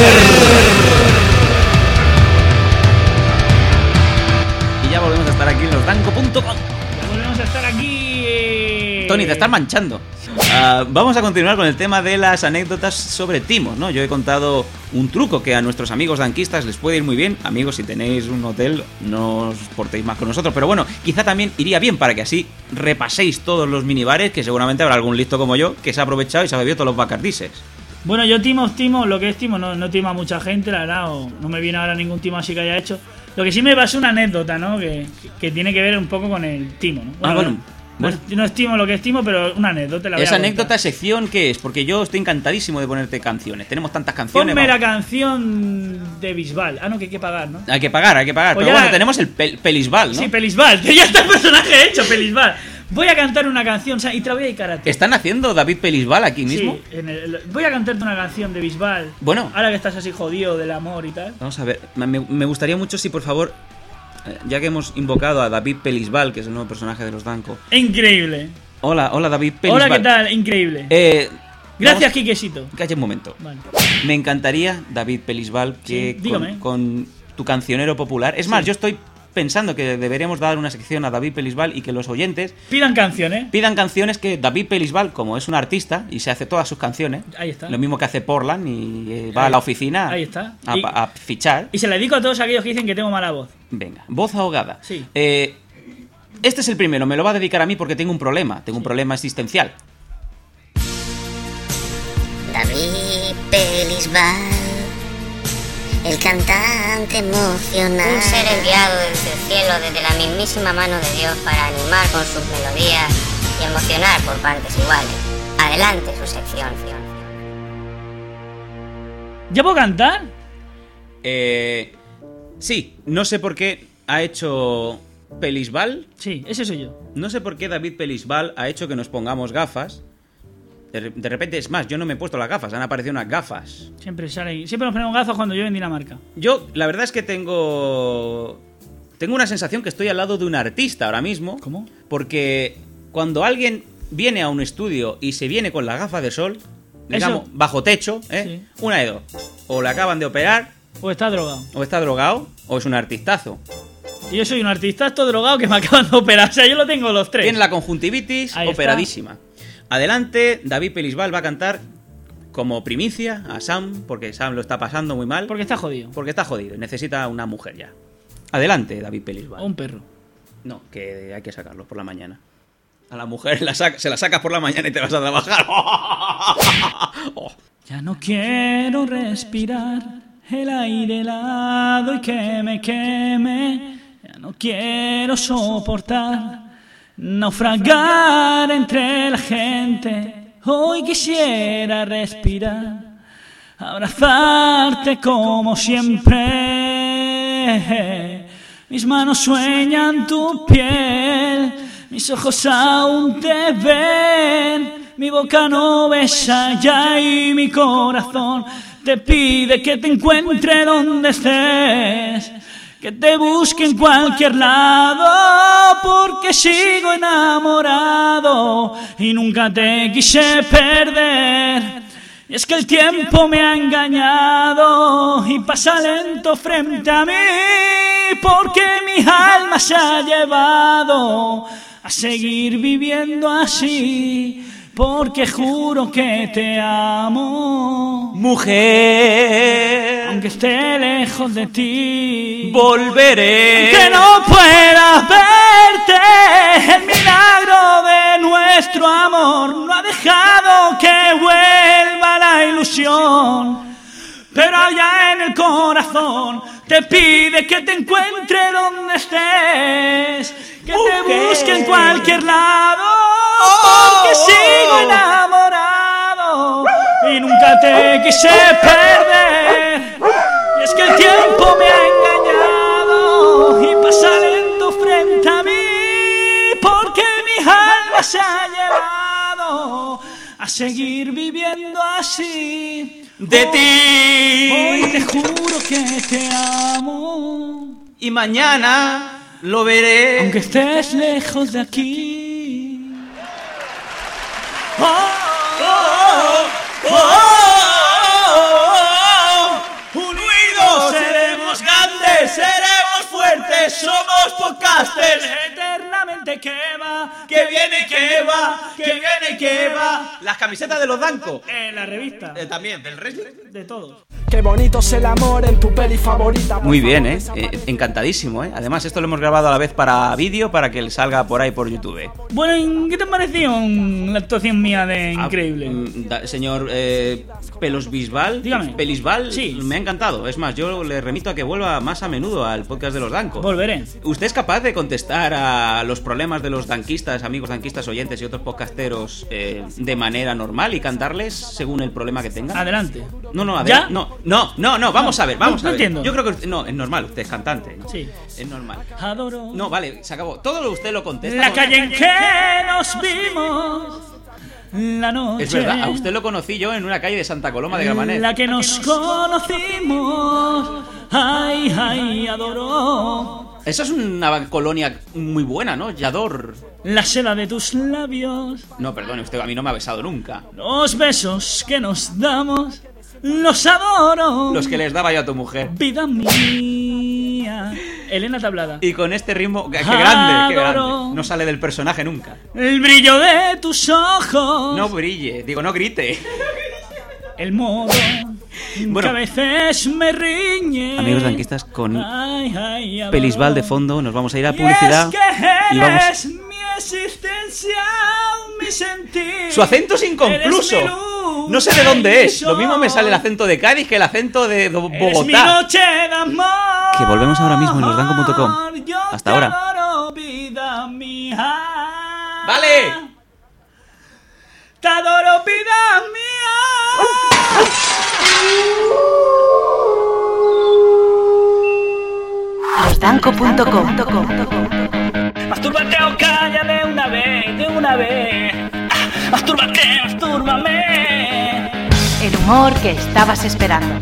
Y ya volvemos a estar aquí en losdanco.com. Ya volvemos a estar aquí. Tony, te estás manchando. Vamos a continuar con el tema de las anécdotas sobre timos, ¿no? Yo he contado un truco que a nuestros amigos danquistas les puede ir muy bien. Amigos, si tenéis un hotel, no os portéis más con nosotros. Pero bueno, quizá también iría bien para que así repaséis todos los minibares, que seguramente habrá algún listo como yo que se ha aprovechado y se ha bebido todos los bacardises. Bueno, yo timo, lo que es timo, no timo a mucha gente, la verdad, no me viene ahora ningún timo así que haya hecho. Lo que sí me pasó una anécdota, ¿no? Que tiene que ver un poco con el timo, ¿no? Bueno. No estimo lo que estimo, pero una anécdota la voy a ¿Esa contar. anécdota sección qué es? Porque yo estoy encantadísimo de ponerte canciones. Tenemos tantas canciones. Ponme vamos. la canción de Bisbal. Ah, no, que hay que pagar, ¿no? Hay que pagar. Pues Pero ya bueno, tenemos el Pelisbal, ¿no? Sí, Pelisbal. Ya está el personaje hecho, Pelisbal. Voy a cantar una canción, o sea, y te la voy a dedicar a ti. ¿Están haciendo David Pelisbal aquí mismo? Sí, voy a cantarte una canción de Bisbal. Bueno. Ahora que estás así jodido del amor y tal. Vamos a ver. Me gustaría mucho si, por favor, ya que hemos invocado a David Pelisbal, que es el nuevo personaje de los Danco. Increíble. Hola, David Pelisbal. Hola, ¿qué tal? Increíble. Gracias, Quiquesito. Calla un momento. Vale. Me encantaría, David Pelisbal, que Sí, dígame. con tu cancionero popular. Es más, Sí. yo estoy pensando que deberíamos dar una sección a David Pelisbal y que los oyentes Pidan canciones. pidan canciones que David Pelisbal, como es un artista y se hace todas sus canciones, Ahí está. lo mismo que hace Portland y va a la oficina Ahí está. a fichar. Y se la dedico a todos aquellos que dicen que tengo mala voz. Venga, voz ahogada. Sí. Este es el primero, me lo va a dedicar a mí porque tengo un problema existencial. David Pelisbal, el cantante emocional. Un ser enviado desde el cielo, desde la mismísima mano de Dios, para animar con sus melodías y emocionar por partes iguales. Adelante su sección. ¿Ya puedo cantar? Sí, no sé por qué ha hecho Pelisbal. Sí, ese soy yo. No sé por qué David Pelisbal ha hecho que nos pongamos gafas. De repente, es más, yo no me he puesto las gafas, han aparecido unas gafas. Siempre nos ponemos gafas cuando llueve en Dinamarca. Yo, la verdad es que tengo una sensación que estoy al lado de un artista ahora mismo. ¿Cómo? Porque cuando alguien viene a un estudio y se viene con la gafa de sol, digamos, bajo techo, Sí. Una de dos. O le acaban de operar, O está drogado. o es un artistazo. Y yo soy un artista esto drogado que me acaban de operar. O sea, yo lo tengo los tres. Tiene la conjuntivitis Ahí operadísima. Adelante, David Pelisbal va a cantar como primicia a Sam, porque Sam lo está pasando muy mal. Porque está jodido. Porque está jodido y necesita una mujer ya. Adelante, David Pelisbal. O un perro. No, que hay que sacarlo por la mañana. A la mujer se la sacas por la mañana y te vas a trabajar. Oh. Ya no quiero respirar el aire helado y que me queme. Ya no quiero soportar naufragar entre la gente. Hoy quisiera respirar, abrazarte como siempre. Mis manos sueñan tu piel, mis ojos aún te ven. Mi boca no besa ya y mi corazón te pide que te encuentre donde estés, que te busque en cualquier lado, porque sigo enamorado y nunca te quise perder. Y es que el tiempo me ha engañado y pasa lento frente a mí, porque mi alma se ha llevado a seguir viviendo así. Porque juro que te amo, mujer, aunque esté lejos de ti, volveré. Que no pueda verte, el milagro de nuestro amor no ha dejado que vuelva la ilusión. Pero allá en el corazón te pide que te encuentre donde estés, que te busque en cualquier lado, porque sigo enamorado y nunca te quise perder. Y es que el tiempo me ha engañado y pasa lento frente a mí, porque mi alma se ha llevado a seguir viviendo así. De ti. Hoy te juro que te amo y mañana lo veré, aunque estés lejos de aquí. Unidos seremos grandes, seremos fuertes, somos podcasters. Eternamente que va, que viene, que va, que viene, que va. Las camisetas de los Danco. La revista. También, del resto. De todos. Qué bonito es el amor en tu peli favorita. Muy bien, encantadísimo, Además, esto lo hemos grabado a la vez para vídeo, para que salga por ahí por YouTube. Bueno, ¿qué te pareció la actuación mía de increíble? Señor Pelos Bisbal, dígame. Pelisbal, sí. Me ha encantado. Es más, yo le remito a que vuelva más a menudo al podcast de los Danco. Volveré. ¿Usted es capaz de contestar a los problemas de los danquistas, amigos danquistas, oyentes y otros podcasteros de manera normal y cantarles según el problema que tengan? Adelante. No, adelante. No, vamos a ver, vamos a ver. Entiendo. Yo creo que no, es normal, usted es cantante, ¿no? Sí. Es normal. Adoro. No, vale, se acabó. Todo usted lo contesta. La calle en que nos vimos la noche. Es verdad, a usted lo conocí yo en una calle de Santa Coloma de Gramenet. La que nos conocimos. Ay, adoro. Esa es una colonia muy buena, ¿no? Llador. La seda de tus labios. No, perdone, usted a mí no me ha besado nunca. Los besos que nos damos, los adoro. Los que les daba yo a tu mujer. Vida mía. Elena Tablada. Y con este ritmo, qué grande, qué grande. No sale del personaje nunca. El brillo de tus ojos. No brille, digo, no grite. El modo que a veces me riñe. Amigos danquistas, con Pelisbal de fondo nos vamos a ir a publicidad. Y vamos... mi existencia, mi sentir. Su acento es inconcluso. No sé de dónde es. Lo mismo me sale el acento de Cádiz que el acento de Bogotá. Es mi noche de amor. Que volvemos ahora mismo en losdanco.com. Hasta ahora. Vida mía. ¡Vale! Te adoro, vida mía. losdanco.com. Mastúrbate o calla de una vez. Mastúrbame. El humor que estabas esperando.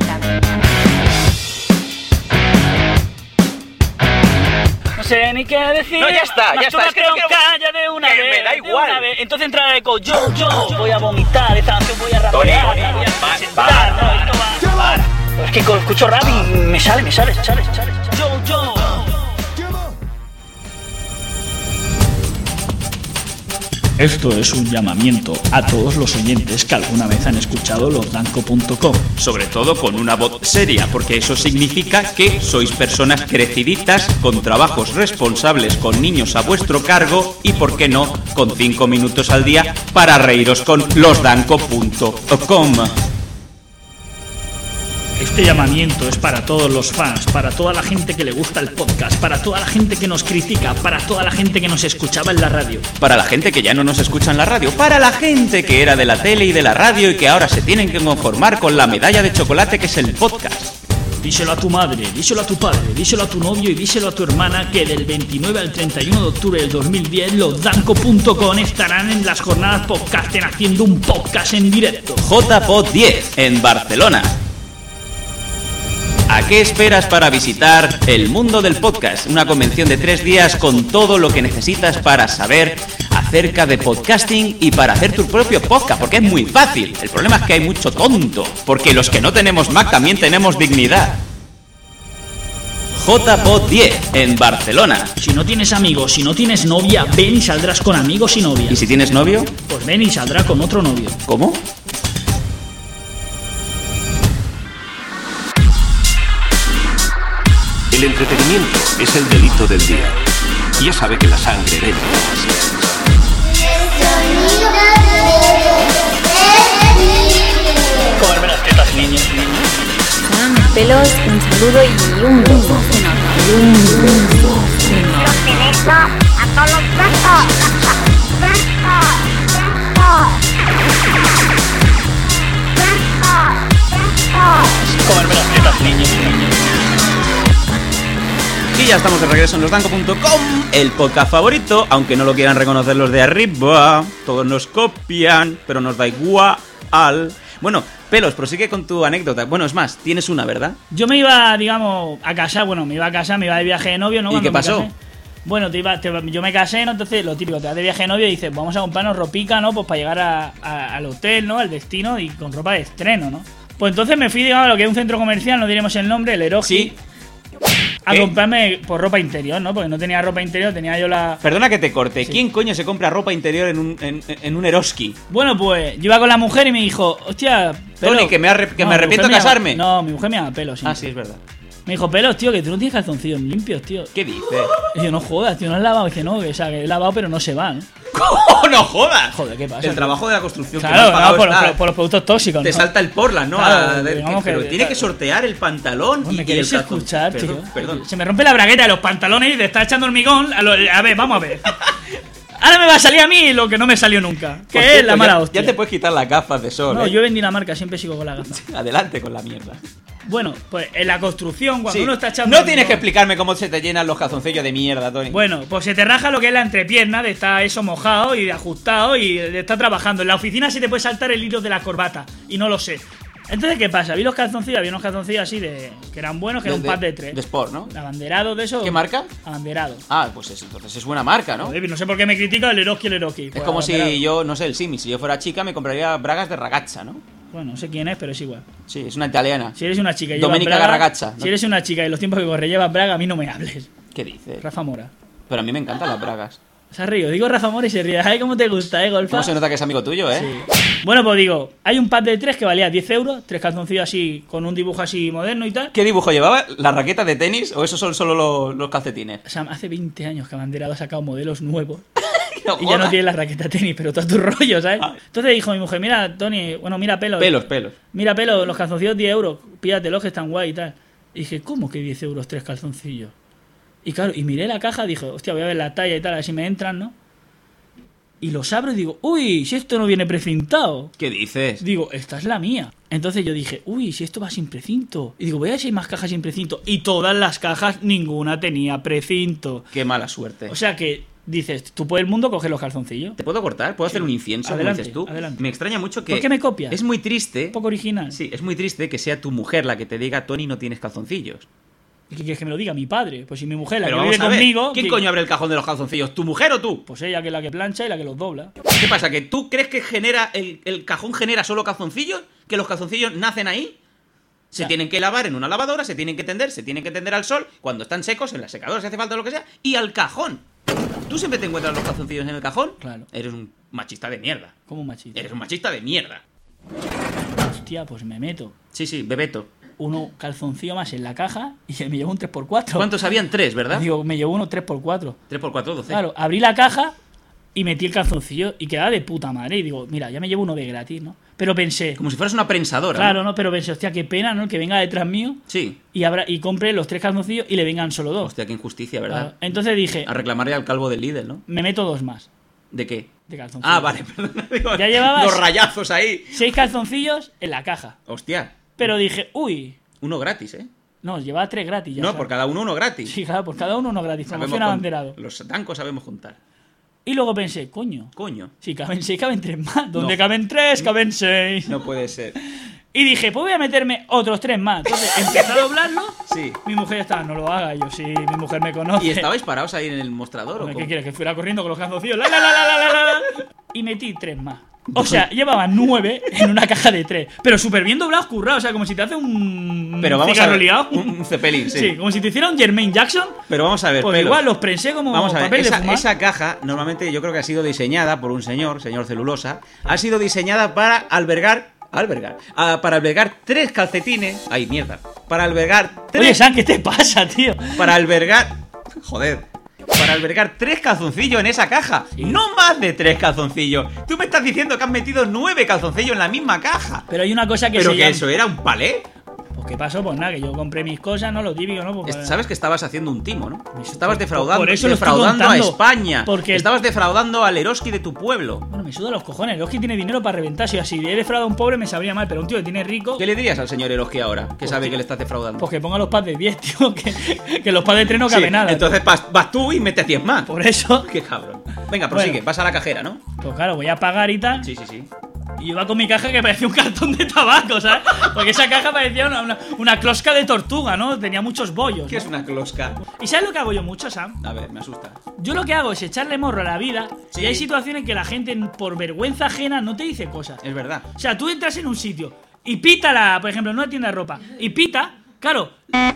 No sé ni qué decir. No, ya está. Es que no quiero... Calla de una vez. Me da igual. Entonces entra eco. Yo voy a vomitar. Esta canción voy a rapear. Tony, voy a presentar. No, esto va. Es que escucho rap y me sale. Yo. Esto es un llamamiento a todos los oyentes que alguna vez han escuchado losdanco.com. Sobre todo con una voz seria, porque eso significa que sois personas creciditas, con trabajos responsables, con niños a vuestro cargo y, por qué no, con 5 minutos al día para reíros con losdanco.com. Este llamamiento es para todos los fans, para toda la gente que le gusta el podcast, para toda la gente que nos critica, para toda la gente que nos escuchaba en la radio. Para la gente que ya no nos escucha en la radio, para la gente que era de la tele y de la radio y que ahora se tienen que conformar con la medalla de chocolate que es el podcast. Díselo a tu madre, díselo a tu padre, díselo a tu novio y díselo a tu hermana que del 29 al 31 de octubre del 2010 losdanco.com estarán en las jornadas podcasten haciendo un podcast en directo. JPod 10 en Barcelona. ¿A qué esperas para visitar el mundo del podcast? Una convención de 3 días con todo lo que necesitas para saber acerca de podcasting y para hacer tu propio podcast, porque es muy fácil. El problema es que hay mucho tonto, porque los que no tenemos Mac también tenemos dignidad. JPod 10 en Barcelona. Si no tienes amigos, si no tienes novia, ven y saldrás con amigos y novias. ¿Y si tienes novio? Pues ven y saldrás con otro novio. ¿Cómo? El entretenimiento es el delito del día. Ya sabe que la sangre entra. Comerme las tetas, niños. Pelos, un saludo y un beso. A todos los brazos. Comerme las tetas, niños. Y ya estamos de regreso en losdanco.com, el podcast favorito, aunque no lo quieran reconocer los de arriba. Todos nos copian, pero nos da igual. Bueno, Pelos, prosigue con tu anécdota. Bueno, es más, tienes una, ¿verdad? Yo me iba, digamos, a casar. Bueno, me iba de viaje de novio, ¿no? ¿Y qué pasó? Bueno, yo me casé, ¿no? Entonces, lo típico, te vas de viaje de novio y dices, vamos a comprarnos ropica, ¿no? Pues para llegar al hotel, ¿no? Al destino y con ropa de estreno, ¿no? Pues entonces me fui, digamos, a lo que es un centro comercial, no diremos el nombre, el Eroski. Sí. A comprarme por ropa interior, ¿no? Porque no tenía ropa interior, tenía yo la... Perdona que te corte. Sí. ¿Quién coño se compra ropa interior en un Eroski? Bueno, pues yo iba con la mujer y me dijo, hostia... Pelo. Tony, que me arrepiento de casarme. No, mi mujer me llama Pelos. Sí. Ah, sí, es verdad. Me dijo, Pelos, tío, que tú no tienes calzoncillos limpios, tío. ¿Qué dices? Y yo, no jodas, tío, no has lavado. Y dice, no, que, o sea, que he lavado pero no se va, ¿no? ¿Cómo no jodas? Joder, ¿qué pasa? El trabajo de la construcción. Claro, no, por los productos tóxicos. Te ¿no? salta el Portland, ¿no? Claro, pero tiene que sortear el pantalón ¿Me y el queréis calzón. escuchar, tío? Perdón. Se me rompe la bragueta de los pantalones y te está echando hormigón. A ver, vamos a ver. Ahora me va a salir a mí lo que no me salió nunca. Que es la mala hostia. Ya te puedes quitar las gafas de sol. No, yo vendí la marca, siempre sigo con la gafa. Adelante con la mierda. Bueno, pues en la construcción, cuando Sí. uno está echando... No tienes que explicarme cómo se te llenan los calzoncillos de mierda, Tony. Bueno, pues se te raja lo que es la entrepierna, de estar eso mojado y de ajustado y de estar trabajando. En la oficina se te puede saltar el hilo de la corbata y no lo sé. Entonces, ¿qué pasa? Vi los calzoncillos, había unos calzoncillos así que eran buenos, que era un pack de 3. De Sport, ¿no? Abanderado de eso. ¿Qué marca? Abanderado. Ah, pues entonces es buena marca, ¿no? Joder, no sé por qué me critica el Eroski. Es como si yo, no sé, el Simi, si yo fuera chica me compraría bragas de ragazza, ¿no? Bueno, no sé quién es, pero es igual. Sí, es una italiana. Si eres una chica y Domenica llevas braga, Garragazza, ¿no? Si eres una chica y los tiempos que corre llevas braga, a mí no me hables. ¿Qué dices? Rafa Mora. Pero a mí me encantan las bragas. Se ha reído. Digo Rafa Mora y se ríe. Ay, cómo te gusta, Golfa. ¿Cómo se nota que es amigo tuyo, Sí. Bueno, pues digo, hay un pack de 3 que valía 10 euros, 3 calzoncillos así, con un dibujo así moderno y tal. ¿Qué dibujo llevaba? ¿La raqueta de tenis o esos son solo los calcetines? O sea, hace 20 años que Abanderado ha sacado modelos nuevos. No y ya no tiene la raqueta tenis, pero todo tu rollo, ¿sabes? Entonces dijo mi mujer, mira, Tony, bueno, mira Pelos. Pelos. Mira Pelos, los calzoncillos 10 euros, pídatelos que están guay y tal. Y dije, ¿cómo que 10 euros 3 calzoncillos? Y claro, y miré la caja, dije, hostia, voy a ver la talla y tal, a ver si me entran, ¿no? Y los abro y digo, uy, si esto no viene precintado. ¿Qué dices? Digo, esta es la mía. Entonces yo dije, uy, si esto va sin precinto. Y digo, voy a ver si hay más cajas sin precinto. Y todas las cajas, ninguna tenía precinto. Qué mala suerte. O sea que dices, tú por el mundo coges los calzoncillos. ¿Te puedo cortar? ¿Puedo hacer un incienso, Adelante, como dices tú? adelante. Me extraña mucho que... ¿Por qué me copias? Es muy triste... Un poco original. Sí, es muy triste que sea tu mujer la que te diga, Tony, no tienes calzoncillos. ¿Y qué quieres que me lo diga? Mi padre. Pues si mi mujer, la Pero que vamos vive a ver, conmigo... ¿quién coño abre el cajón de los calzoncillos? ¿Tu mujer o tú? Pues ella, que es la que plancha y la que los dobla. ¿Qué pasa? ¿Que tú crees que el cajón genera solo calzoncillos? ¿Que los calzoncillos nacen ahí? Se tienen que lavar en una lavadora, se tienen que tender al sol, cuando están secos, en la secadora, si hace falta lo que sea, y al cajón. ¿Tú siempre te encuentras los calzoncillos en el cajón? Claro. Eres un machista de mierda. ¿Cómo un machista? Eres un machista de mierda. Hostia, pues me meto. Sí, Bebeto. Uno calzoncillo más en la caja y me llevo un 3x4. ¿Cuántos habían? 3, ¿verdad? Digo, me llevo uno 3x4. 3x4, 12. Claro, abrí la caja y metí el calzoncillo y quedaba de puta madre. Y digo, mira, ya me llevo uno de gratis, ¿no? Pero pensé... Como si fueras una prensadora. Claro, ¿no? Pero pensé, hostia, qué pena, ¿no? Que venga detrás mío Sí. y compre los 3 calzoncillos y le vengan solo 2. Hostia, qué injusticia, ¿verdad? Claro. Entonces dije... A reclamarle al calvo del Lidl, ¿no? Me meto 2 más. ¿De qué? De calzoncillos. Ah, vale, perdón. Digo, Ya llevabas... los rayazos ahí. 6 calzoncillos en la caja. Hostia. Pero dije, uy... Uno gratis, ¿eh? No, llevaba 3 gratis. Ya No, sabes. por cada uno gratis. Sí, claro, por cada uno gratis. Promoción abanderado. Los tancos sabemos juntar. Y luego pensé, coño. Sí, caben 6, caben 3 más. ¿Dónde No. caben 3? Caben 6. No puede ser. Y dije, pues voy a meterme otros 3 más. Entonces empecé a doblarlo. Sí. Mi mujer estaba, no lo haga. Yo sí, mi mujer me conoce. ¿Y estabais parados ahí en el mostrador o Hombre, cómo? ¿qué quieres? Que fuera corriendo con los calzoncillos. Y metí 3 más. O sea, llevaba 9 en una caja de 3. Pero súper bien doblados, currados. O sea, como si te hace un Pero vamos cigarro a ver, liado. un Zeppelin, sí. Sí, como si te hiciera un Jermaine Jackson. Pero vamos a ver, Pues pelos. igual los prensé como Vamos a ver, papel de fumar. esa caja, normalmente yo creo que ha sido diseñada por un señor celulosa, ha sido diseñada para albergar 3 calcetines. Ay, mierda. Para albergar 3. Oye, Sam, ¿qué te pasa, tío? Para albergar 3 calzoncillos en esa caja. No más de 3 calzoncillos. Tú me estás diciendo que has metido 9 calzoncillos en la misma caja. Pero hay una cosa que ¿Pero se que llama... eso era un palé? Pues ¿qué pasó? Pues nada, que yo compré mis cosas, ¿no? Lo típico, ¿no? Pues, Sabes que estabas haciendo un timo, ¿no? Eso- Estabas por defraudando, eso lo estoy defraudando a contando, España. porque- Estabas defraudando al Eroski de tu pueblo. Bueno, me suda los cojones. Eroski tiene dinero para reventar. Si así he defraudado a un pobre me sabría mal, pero un tío que tiene rico... ¿Qué le dirías al señor Eroski ahora? Que sabe que le estás defraudando. Pues que ponga los pads de 10, tío. Que los pads de 3 no Sí, cabe nada. entonces vas tú y metes 10 más. Por eso... Qué cabrón. Venga, prosigue. Bueno. Vas a la cajera, ¿no? Pues claro, voy a pagar y tal. Sí. Y yo iba con mi caja que parecía un cartón de tabaco, ¿sabes? Porque esa caja parecía una closca de tortuga, ¿no? Tenía muchos bollos. ¿Qué ¿no? es una closca? ¿Y sabes lo que hago yo mucho, Sam? A ver, me asusta. Yo lo que hago es echarle morro a la vida. Sí. Y hay situaciones en que la gente, por vergüenza ajena, no te dice cosas. Es verdad. O sea, tú entras en un sitio y pita por ejemplo, en una tienda de ropa, y pita, claro,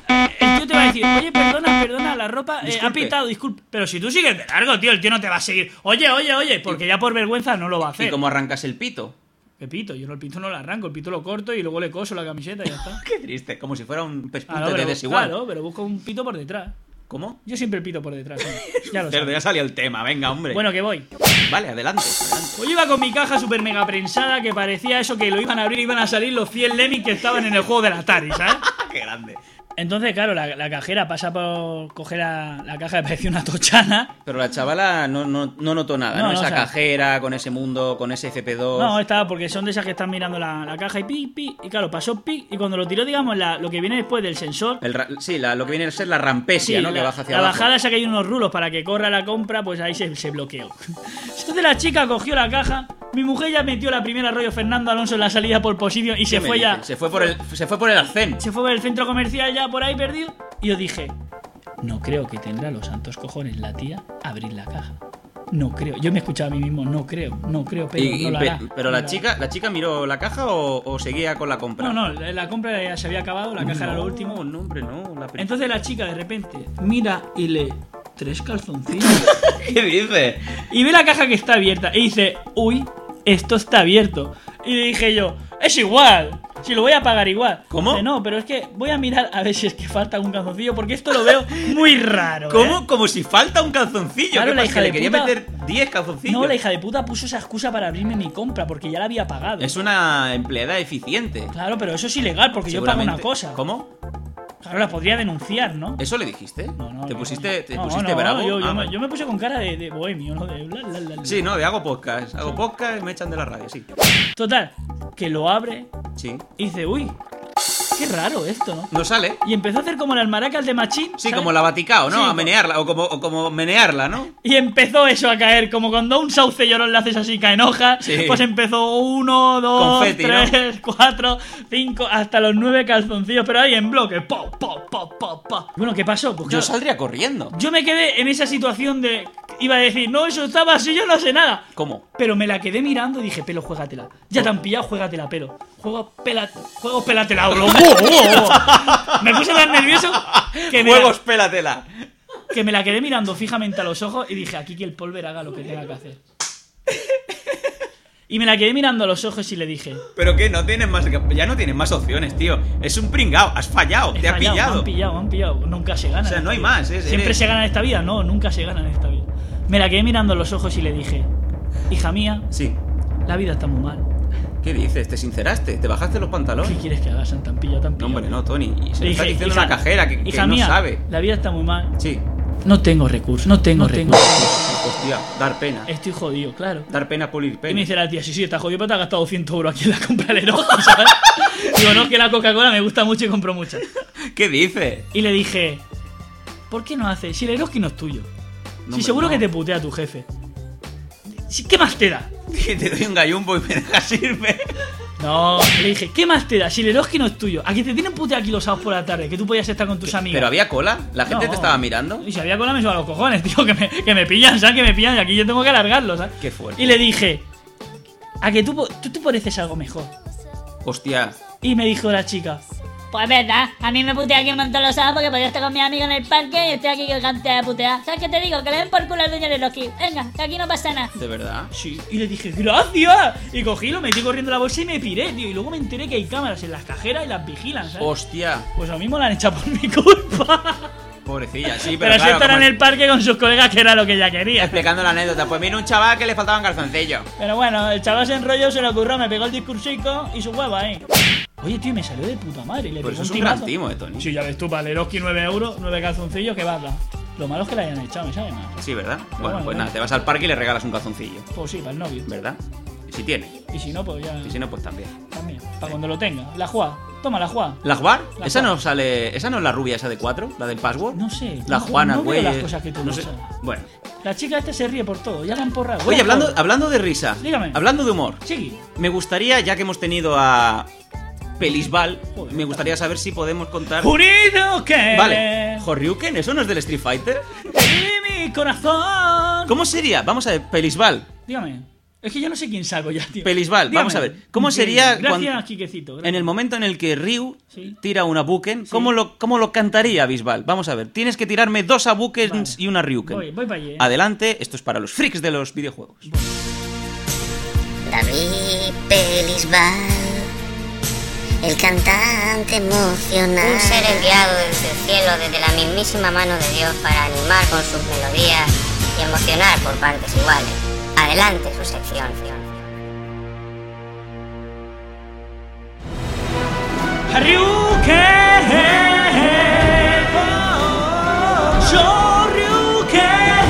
el tío te va a decir, oye, perdona, la ropa ha Disculpe. pitado, disculpe. Pero si tú sigues de largo, tío, el tío no te va a seguir. Oye, porque ya por vergüenza no lo va a hacer. ¿Y cómo arrancas el pito? ¿Qué pito? Yo no, el pito no lo arranco, el pito lo corto y luego le coso la camiseta y ya está. Qué triste, como si fuera un pespunte Claro, de pero, desigual. claro, pero busco un pito por detrás. ¿Cómo? Yo siempre pito por detrás. ¿no? Ya lo Cerdo, sabes. ya salió el tema, venga, hombre. Bueno, que voy. Vale, adelante. Pues yo iba con mi caja super mega prensada que parecía eso que lo iban a abrir y iban a salir los 100 lemmings que estaban en el juego del Atari, ¿sabes? Qué grande. Entonces, claro, la cajera pasa por coger la caja que parecía una tochana. Pero la chavala no notó nada, ¿no? No, Esa o sea- cajera con ese mundo, con ese FP2. No, estaba porque son de esas que están mirando la caja y pi, y claro, pasó pi, y cuando lo tiró, digamos, lo que viene después del sensor. Lo que viene a ser la rampesia, Sí, ¿no? Que baja hacia la abajo. bajada esa que hay unos rulos para que corra la compra, pues ahí se bloqueó. Entonces la chica cogió la caja, mi mujer ya metió la primera rollo Fernando Alonso en la salida por posición y se me fue ya. dices? Se fue por el arcén. Se fue por el centro comercial ya por ahí perdido. Y yo dije, no creo que tendrá los santos cojones la tía abrir la caja. No creo. Yo me escuchaba a mí mismo, no creo, pero no lo hará. Pero No la lo chica miró la caja o seguía con la compra. hará. No, la compra ya se había acabado, la caja era lo último. No, hombre, no. Entonces la chica de repente mira y lee 3 calzoncillos. ¿Qué dices? Y ve la caja que está abierta y dice, uy, esto está abierto. Y le dije yo, es igual, si lo voy a pagar igual. ¿Cómo? Dice, no, pero es que voy a mirar a ver si es que falta un calzoncillo, porque esto lo veo muy raro. ¿Cómo? ¿eh? Como si falta un calzoncillo. Claro, ¿Qué la pasa? hija ¿Que de le quería puta- meter 10 calzoncillos? No, la hija de puta puso esa excusa para abrirme mi compra, porque ya la había pagado. Es una empleada eficiente. Claro, pero eso es ilegal, porque yo pago una Seguramente. cosa. ¿Cómo? Claro, la podría denunciar, ¿no? ¿Eso le dijiste? No. ¿Te pusiste No, bravo? Yo me puse con cara de bohemio, ¿no? De bla, bla, bla, bla. Sí, no, de hago podcast y me echan de la radio, sí. Total, que lo abre Sí. y dice, uy, qué raro esto, ¿no? No sale. Y empezó a hacer como las maracas de Machín. Sí, ¿sabes? como la Vaticao, ¿no? Sí, a menearla, o como menearla, ¿no? Y empezó eso a caer, como cuando a un sauce llorón le haces así, caen hojas. Sí. Pues empezó 1, 2, Confeti, 3, 4, 5, hasta los 9 calzoncillos, pero ahí en bloque. Po. Bueno, ¿qué pasó? Pues Yo claro, saldría corriendo. yo me quedé en esa situación de... Iba a decir, no, eso estaba así, yo no sé nada. ¿Cómo? Pero me la quedé mirando y dije, pelo, juégatela. Ya te han pillado, juégatela, pelo. Juego pélatela, bro. Me puse tan nervioso que Juegos, pélatela. que me la quedé mirando fijamente a los ojos y dije, aquí que el Polver haga lo que tenga que hacer. Y me la quedé mirando a los ojos y le dije... Pero que no tienes más... Ya no tienes más opciones, tío. Es un pringao, has fallado, te ha pillado. Me han pillado. Nunca se gana. O sea, no hay más. Siempre se gana en esta vida. No, nunca se gana en esta vida. Me la quedé mirando a los ojos y le dije, hija mía, Sí. la vida está muy mal. ¿Qué dices? ¿Te sinceraste? ¿Te bajaste los pantalones? ¿Qué quieres que haga? Se han pillado. No, hombre, no, Tony. Y se Le lo está dije, diciendo hija, una cajera que hija no mía, sabe. la vida está muy mal. Sí. No tengo recursos, no tengo recursos. Hostia, dar pena. Estoy jodido, claro. Dar pena, pulir Y me pena. dice la tía, sí, está jodido, pero te has gastado 100 euros aquí en la compra del Eroski, ¿sabes? Digo, no, que la Coca-Cola me gusta mucho y compro mucha. ¿Qué dices? Y le dije, ¿por qué no haces? Si el Eroski no es tuyo. No, Si seguro no. que te putea tu jefe. ¿Qué más te da? Que te doy un gallumbo y me dejas irme. No, le dije, ¿qué más te da? Si el Eroski no es tuyo. ¿A que te tienen puteado aquí los sábados por la tarde? Que tú podías estar con tus amigos. ¿Pero había cola? ¿La gente No. te estaba mirando? Y si había cola me suba a los cojones, tío, que me pillan, ¿sabes? Que me pillan y aquí yo tengo que alargarlo, ¿sabes? Qué fuerte. Y le dije, ¿a que tú te pareces algo mejor? Hostia. Y me dijo la chica, Pues verdad, a mí me putea aquí un montón los sábados porque podía estar con mis amigos en el parque y estoy aquí que cantidad de putear. ¿Sabes qué te digo? Que le den por culo al dueño de Loki. Venga, que aquí no pasa nada. ¿De verdad? sí. Y le dije, ¡gracias! Y cogí, lo metí corriendo en la bolsa y me piré, tío. Y luego me enteré que hay cámaras en las cajeras y las vigilan, ¿sabes? Hostia. Pues lo mismo la han echado por mi culpa. Pobrecilla, sí, Pero pero así claro, estará en como el parque con sus colegas, que era lo que ella quería. explicando la anécdota. Pues mira un chaval que le faltaban calzoncillos. Pero bueno, el chaval se enrolló, se le ocurrió, me pegó el discursico y su huevo ahí. Oye, tío, me salió de puta madre. Le Pues pegó eso es un timazo. gran timo, Tony. Sí, ya ves tú, para el Eroski 9 euros, 9 calzoncillos, que barra. Lo malo es que la hayan echado, me sabe mal. Sí, ¿verdad? Bueno, bueno, pues bueno. nada, te vas al parque y le regalas un calzoncillo. Pues sí, para el novio. ¿Verdad? Y si tiene. Y si no, pues ya. Y si no, pues también. También. Para cuando lo tenga. La Juá. Toma, la Juá. ¿La Juan? La ¿Esa Juan. no sale. ¿Esa no es la rubia esa de 4? ¿La del password? No sé. La Juana, no güey. veo las cosas que tú no no sé. sabes. Bueno. La chica esta se ríe por todo. Ya la han porrado. Oye, Ya hablando de risa. Dígame. Hablando de humor. Sí. Me gustaría, ya que hemos tenido a Pelisbal, Joder, me gustaría saber si podemos contar. Unido que. Vale. ¿Horyuken? ¿Eso no es del Street Fighter? Y mi corazón. ¿Cómo sería? Vamos a ver, Pelisbal. Dígame. Es que yo no sé quién salgo ya, tío. Pelisbal, Dígame. vamos a ver. ¿Cómo Sí, sería Gracias, cuando- Quiquecito. Gracias. en el momento en el que Ryu Sí. tira una Buken? ¿Cómo lo cantaría Bisbal? Vamos a ver. Tienes que tirarme 2 Abukens Vale. y una Ryuken. Voy para allí. Adelante, esto es para los freaks de los videojuegos. David Pelisbal, el cantante emocional. Un ser enviado desde el cielo, desde la mismísima mano de Dios, para animar con sus melodías y emocionar por partes iguales. Adelante su sección. Ryuken. Shoryuken.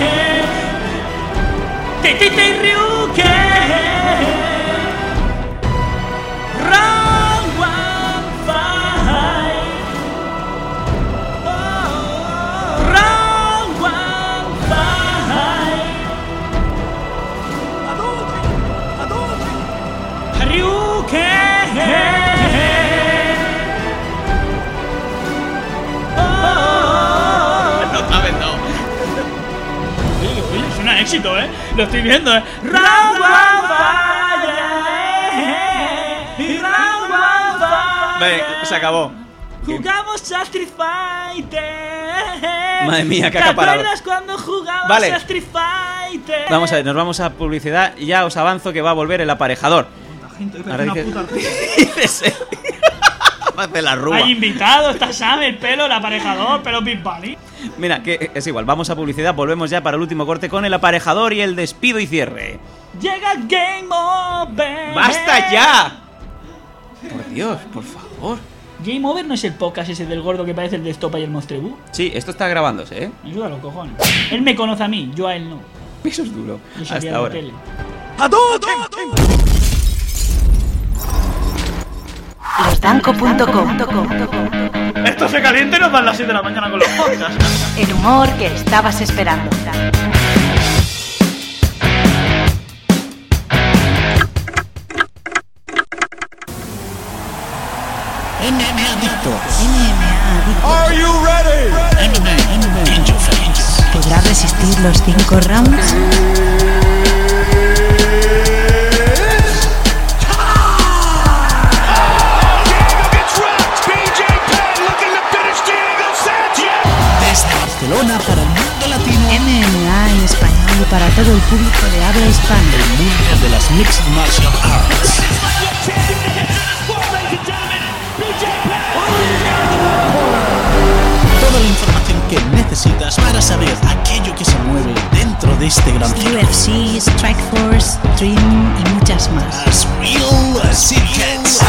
Te Ryuken. Round one fight. Round one fight. Ryuken. No sabes, no. Oye, es un éxito, ¿eh? Lo estoy viendo, ¿eh? Round one fire, round one fire. Vale, se acabó. Jugamos a Street Fighter. Madre mía, qué ¿Te acaparado. acuerdas cuando jugamos Vale. a Street Fighter? Vamos a ver, nos vamos a publicidad y ya os avanzo que va a volver el aparejador. Ahora dices... Hace la rúa. Hay invitado, está Sam, el pelo, el aparejador, pero Big Bunny. Mira, que es igual, vamos a publicidad, volvemos ya para el último corte con el aparejador y el despido y cierre. Llega el Game Over. ¡Basta ya! Por Dios, por favor. Game Over no es el podcast ese del gordo que parece el de Estopa y el Monstrebú. Sí, esto está grabándose, ¿eh? Ayuda a los cojones. Él me conoce a mí, yo a él no. Eso es duro. Yo salía Hasta de la ahora. tele. Losdanco.com. Esto se calienta y nos dan las 7 de la mañana con los podcasts. El humor que estabas esperando. NM Adictos. Are you ready? NM in your face. ¿Podrás resistir los 5 rounds? Desde Barcelona para el mundo latino. MMA en español y para todo el público de habla hispana. El mundo de las Mixed Martial Arts. Toda la información que necesitas para saber aquello que se mueve dentro de este gran circo. UFC, Strikeforce, Dream y muchas más. As real as it gets.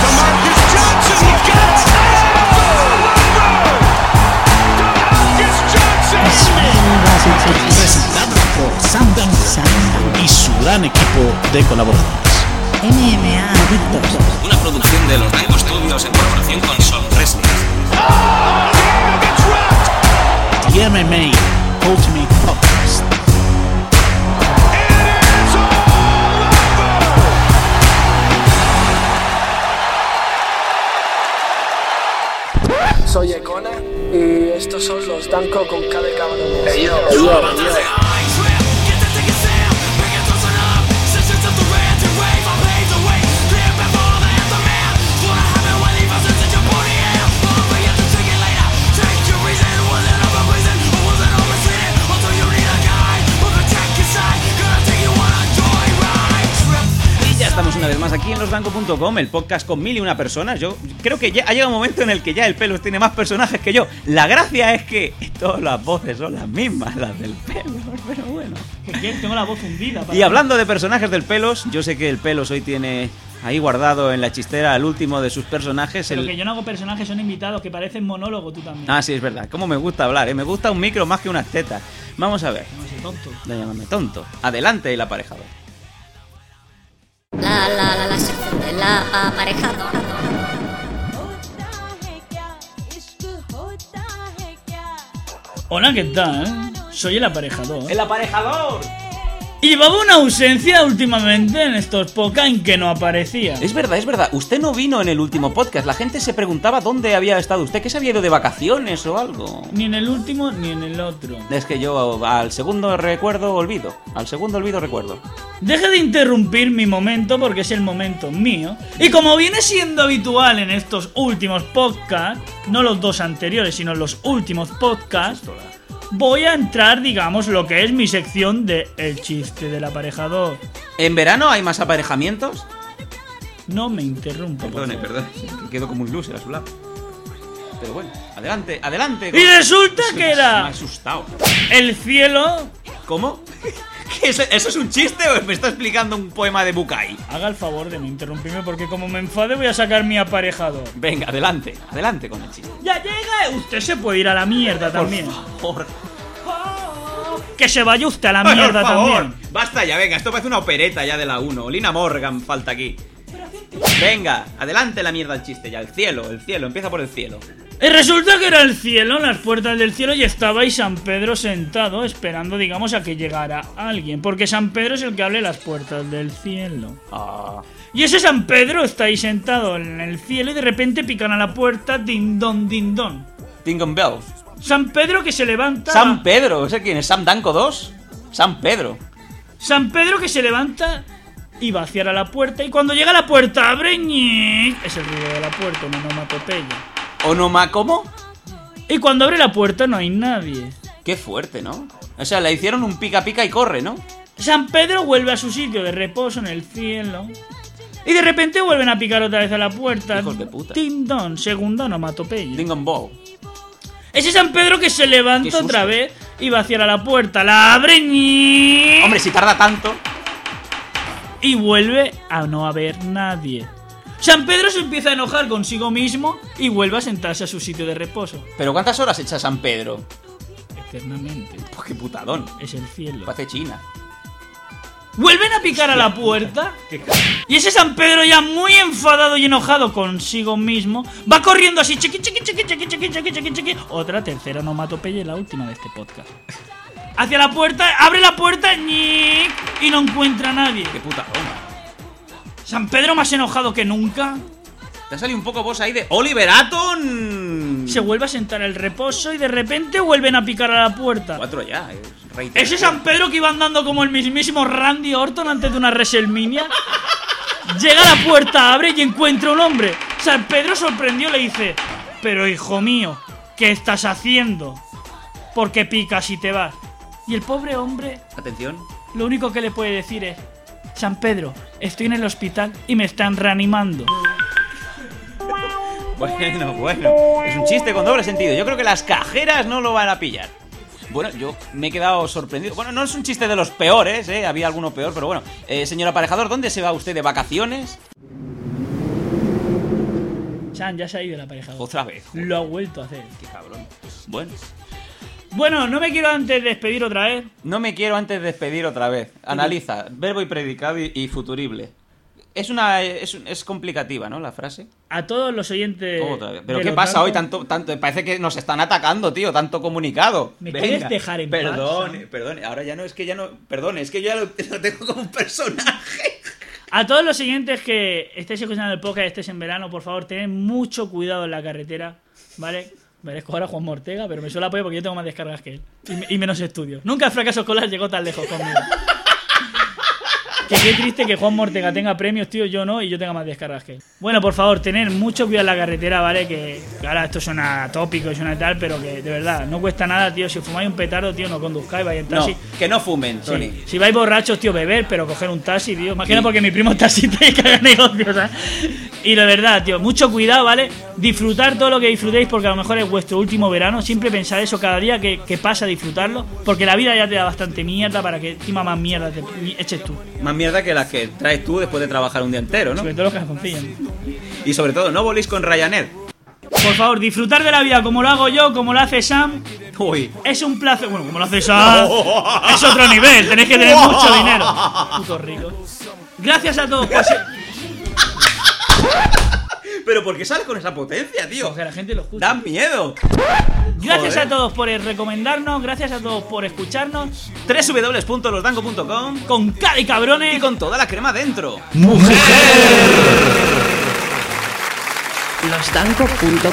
Presentado por Sam Dan y su gran equipo de colaboradores. MMA Adictos. Una producción de Los Danco Studios en colaboración con Sol Wrestling. The MMA Ultimate Podcast. Soy Econa y estos son los Danco con K de cabrón. Estamos una vez más aquí en losdanco.com, el podcast con 1001 personas. Yo creo que ya ha llegado un momento en el que ya el Pelos tiene más personajes que yo. La gracia es que todas las voces son las mismas, las del Pelos, pero bueno. Que tengo la voz hundida. Y hablando de personajes del Pelos, yo sé que el Pelos hoy tiene ahí guardado en la chistera el último de sus personajes. Pero que yo no hago personajes, son invitados que parecen monólogo, tú también. Ah, sí, es verdad. Cómo me gusta hablar, ¿eh? Me gusta un micro más que unas tetas. Vamos a ver. Llámame tonto. No, llámame tonto. Adelante el aparejador. La sección del aparejador. Hola, ¿qué tal? Soy el aparejador. ¡El aparejador! Y llevaba una ausencia últimamente en estos podcasts en que no aparecía. Es verdad. Usted no vino en el último podcast. La gente se preguntaba dónde había estado usted, que se había ido de vacaciones o algo. Ni en el último ni en el otro. Es que yo al segundo recuerdo olvido. Al segundo olvido recuerdo. Deje de interrumpir mi momento porque es el momento mío. Y como viene siendo habitual en estos últimos podcasts, no los dos anteriores, sino los últimos podcasts, voy a entrar, digamos, lo que es mi sección de El chiste del aparejador. ¿En verano hay más aparejamientos? No me interrumpa. Perdón. Quedo como un loser a su lado. Pero bueno, adelante. Y resulta que era... Me ha asustado. El cielo... ¿Cómo? ¿Eso es un chiste o me está explicando un poema de Bucay? Haga el favor de no interrumpirme porque como me enfade voy a sacar mi aparejador. Venga, adelante con el chiste. ¡Ya llega! Usted se puede ir a la mierda también. Por favor. Que se vaya usted a la mierda por favor. también. Basta ya, venga, esto parece una opereta ya de la 1. Lina Morgan falta aquí. Venga, adelante la mierda al chiste ya. El cielo, empieza por el cielo. Y resulta que era el cielo, las puertas del cielo, y estaba ahí San Pedro sentado esperando, digamos, a que llegara alguien. Porque San Pedro es el que abre las puertas del cielo. Y ese San Pedro está ahí sentado en el cielo y de repente pican a la puerta, din don, din don. Dingon Bell. San Pedro que se levanta... San Pedro, ¿ese quién es? ¿Sam Danco 2? San Pedro. San Pedro que se levanta y va a cierrar la puerta, y cuando llega a la puerta abre... Es el ruido de la puerta, una onomatopeya. ¿Cómo? Y cuando abre la puerta no hay nadie. Qué fuerte, ¿no? O sea, le hicieron un pica pica y corre, ¿no? San Pedro vuelve a su sitio de reposo en el cielo. Y de repente vuelven a picar otra vez a la puerta. Hijos de puta. Tindón, segunda onomatopeya. Dingon Ball. Ese San Pedro que se levanta otra vez y va a cierrar la puerta. La abre... Hombre, si tarda tanto. Y vuelve a no haber nadie. San Pedro se empieza a enojar consigo mismo y vuelve a sentarse a su sitio de reposo. ¿Pero cuántas horas echa San Pedro? Eternamente. Pues qué putadón. Es el cielo. Parece China. Vuelven a picar a la puerta y ese San Pedro, ya muy enfadado y enojado consigo mismo, va corriendo así, chiqui. Otra tercera onomatopeya y la última de este podcast. Hacia la puerta, abre la puerta y no encuentra a nadie. Qué putadón. San Pedro más enojado que nunca. Te ha salido un poco vos ahí de Oliver Atom. Se vuelve a sentar al reposo y de repente vuelven a picar a la puerta. 4 ya. Ese San Pedro que iba andando como el mismísimo Randy Orton antes de una WrestleMania. Llega a la puerta, abre y encuentra un hombre. San Pedro sorprendido le dice: pero hijo mío, ¿qué estás haciendo? ¿Por qué picas y te vas? Y el pobre hombre, atención, lo único que le puede decir es: San Pedro, estoy en el hospital y me están reanimando. Bueno, es un chiste con doble sentido. Yo creo que las cajeras no lo van a pillar. Bueno, yo me he quedado sorprendido. Bueno, no es un chiste de los peores, había alguno peor, pero bueno. Señor aparejador, ¿dónde se va usted de vacaciones? San, ya se ha ido el aparejador. Otra vez. Lo ha vuelto a hacer. Qué cabrón. Bueno, no me quiero antes despedir otra vez. Analiza, verbo y predicado y futurible. Es complicativa, ¿no? La frase. A todos los oyentes. ¿Pero qué pasa hoy? Tanto, parece que nos están atacando, tío. Tanto comunicado. ¿Me quieres dejar en paz? Perdone. Ahora ya no, es que ya no. Perdone, es que yo ya lo tengo como un personaje. A todos los oyentes que estéis escuchando el podcast, estéis en verano, por favor, tened mucho cuidado en la carretera, ¿vale? Merezco ahora a Juan Ortega, pero me suele apoyar porque yo tengo más descargas que él. Y menos estudios. Nunca el fracaso escolar llegó tan lejos conmigo. Que qué triste que Juan Ortega tenga premios, tío, yo no, y yo tenga más descargas que él. Bueno, por favor, tener mucho cuidado en la carretera, ¿vale? Que ahora esto suena tópico y suena tal, pero que de verdad, no cuesta nada, tío. Si os fumáis un petardo, tío, no conduzcáis, vais en taxi. No, que no fumen, Tony. Sí. Si vais borrachos, tío, beber, pero coger un taxi, tío. Imagina porque mi primo es taxista y que haga negocios, ¿sabes? Y de verdad, tío, mucho cuidado, ¿vale? Disfrutar todo lo que disfrutéis porque a lo mejor es vuestro último verano. Siempre pensad eso cada día que pasa, disfrutarlo. Porque la vida ya te da bastante mierda para que encima más mierda te eches tú. Más mierda que las que traes tú después de trabajar un día entero, ¿no? Sobre todo los calzoncillos. Y sobre todo, no voléis con Ryanair. Por favor, disfrutar de la vida como lo hago yo, como lo hace Sam. Uy. Es un placer. Bueno, como lo hace Sam, es otro nivel. Tenéis que tener mucho dinero. Puto rico. Gracias a todos por ser... ¿Pero por qué sales con esa potencia, tío? Porque la gente lo escucha. ¡Da miedo! Gracias a todos por recomendarnos, gracias a todos por escucharnos. www.losdanco.com con cara y cabrones y con toda la crema dentro. ¡Mujer! Losdanco.com.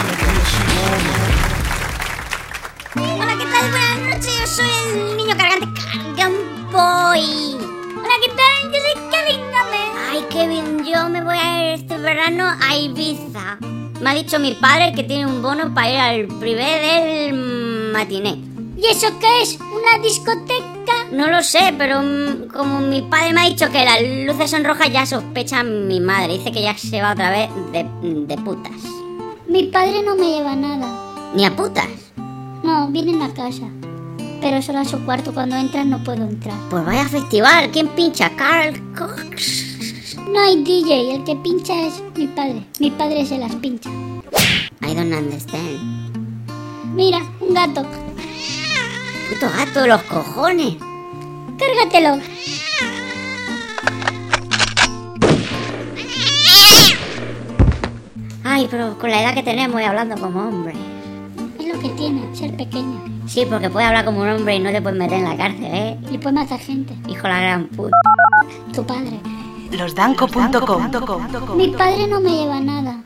Hola, ¿qué tal? Buenas noches, yo soy el niño cargante Boy. Hola, ¿qué tal? Yo soy Kevin Gómez. Ay, Kevin, yo me voy a ir este verano a Ibiza. Me ha dicho mi padre que tiene un bono para ir al privé del matiné. ¿Y eso qué es? ¿Una discoteca? No lo sé, pero como mi padre me ha dicho que las luces son rojas, ya sospecha mi madre. Dice que ya se va otra vez de putas. Mi padre no me lleva nada. ¿Ni a putas? No, vienen a casa. Pero solo a su cuarto, cuando entran no puedo entrar. Pues vaya festival, ¿quién pincha? Carl Cox. No hay DJ, el que pincha es mi padre. Mi padre se las pincha. I don't understand. Mira, un gato. Puto gato de los cojones. Cárgatelo. Ay, pero con la edad que tenemos y hablando como hombre. Es lo que tiene, ser pequeño. Sí, porque puedes hablar como un hombre y no te puedes meter en la cárcel, ¿eh? Y puedes matar gente. Hijo de la gran puta. Tu padre. Losdanco.com. Mi padre no me lleva nada.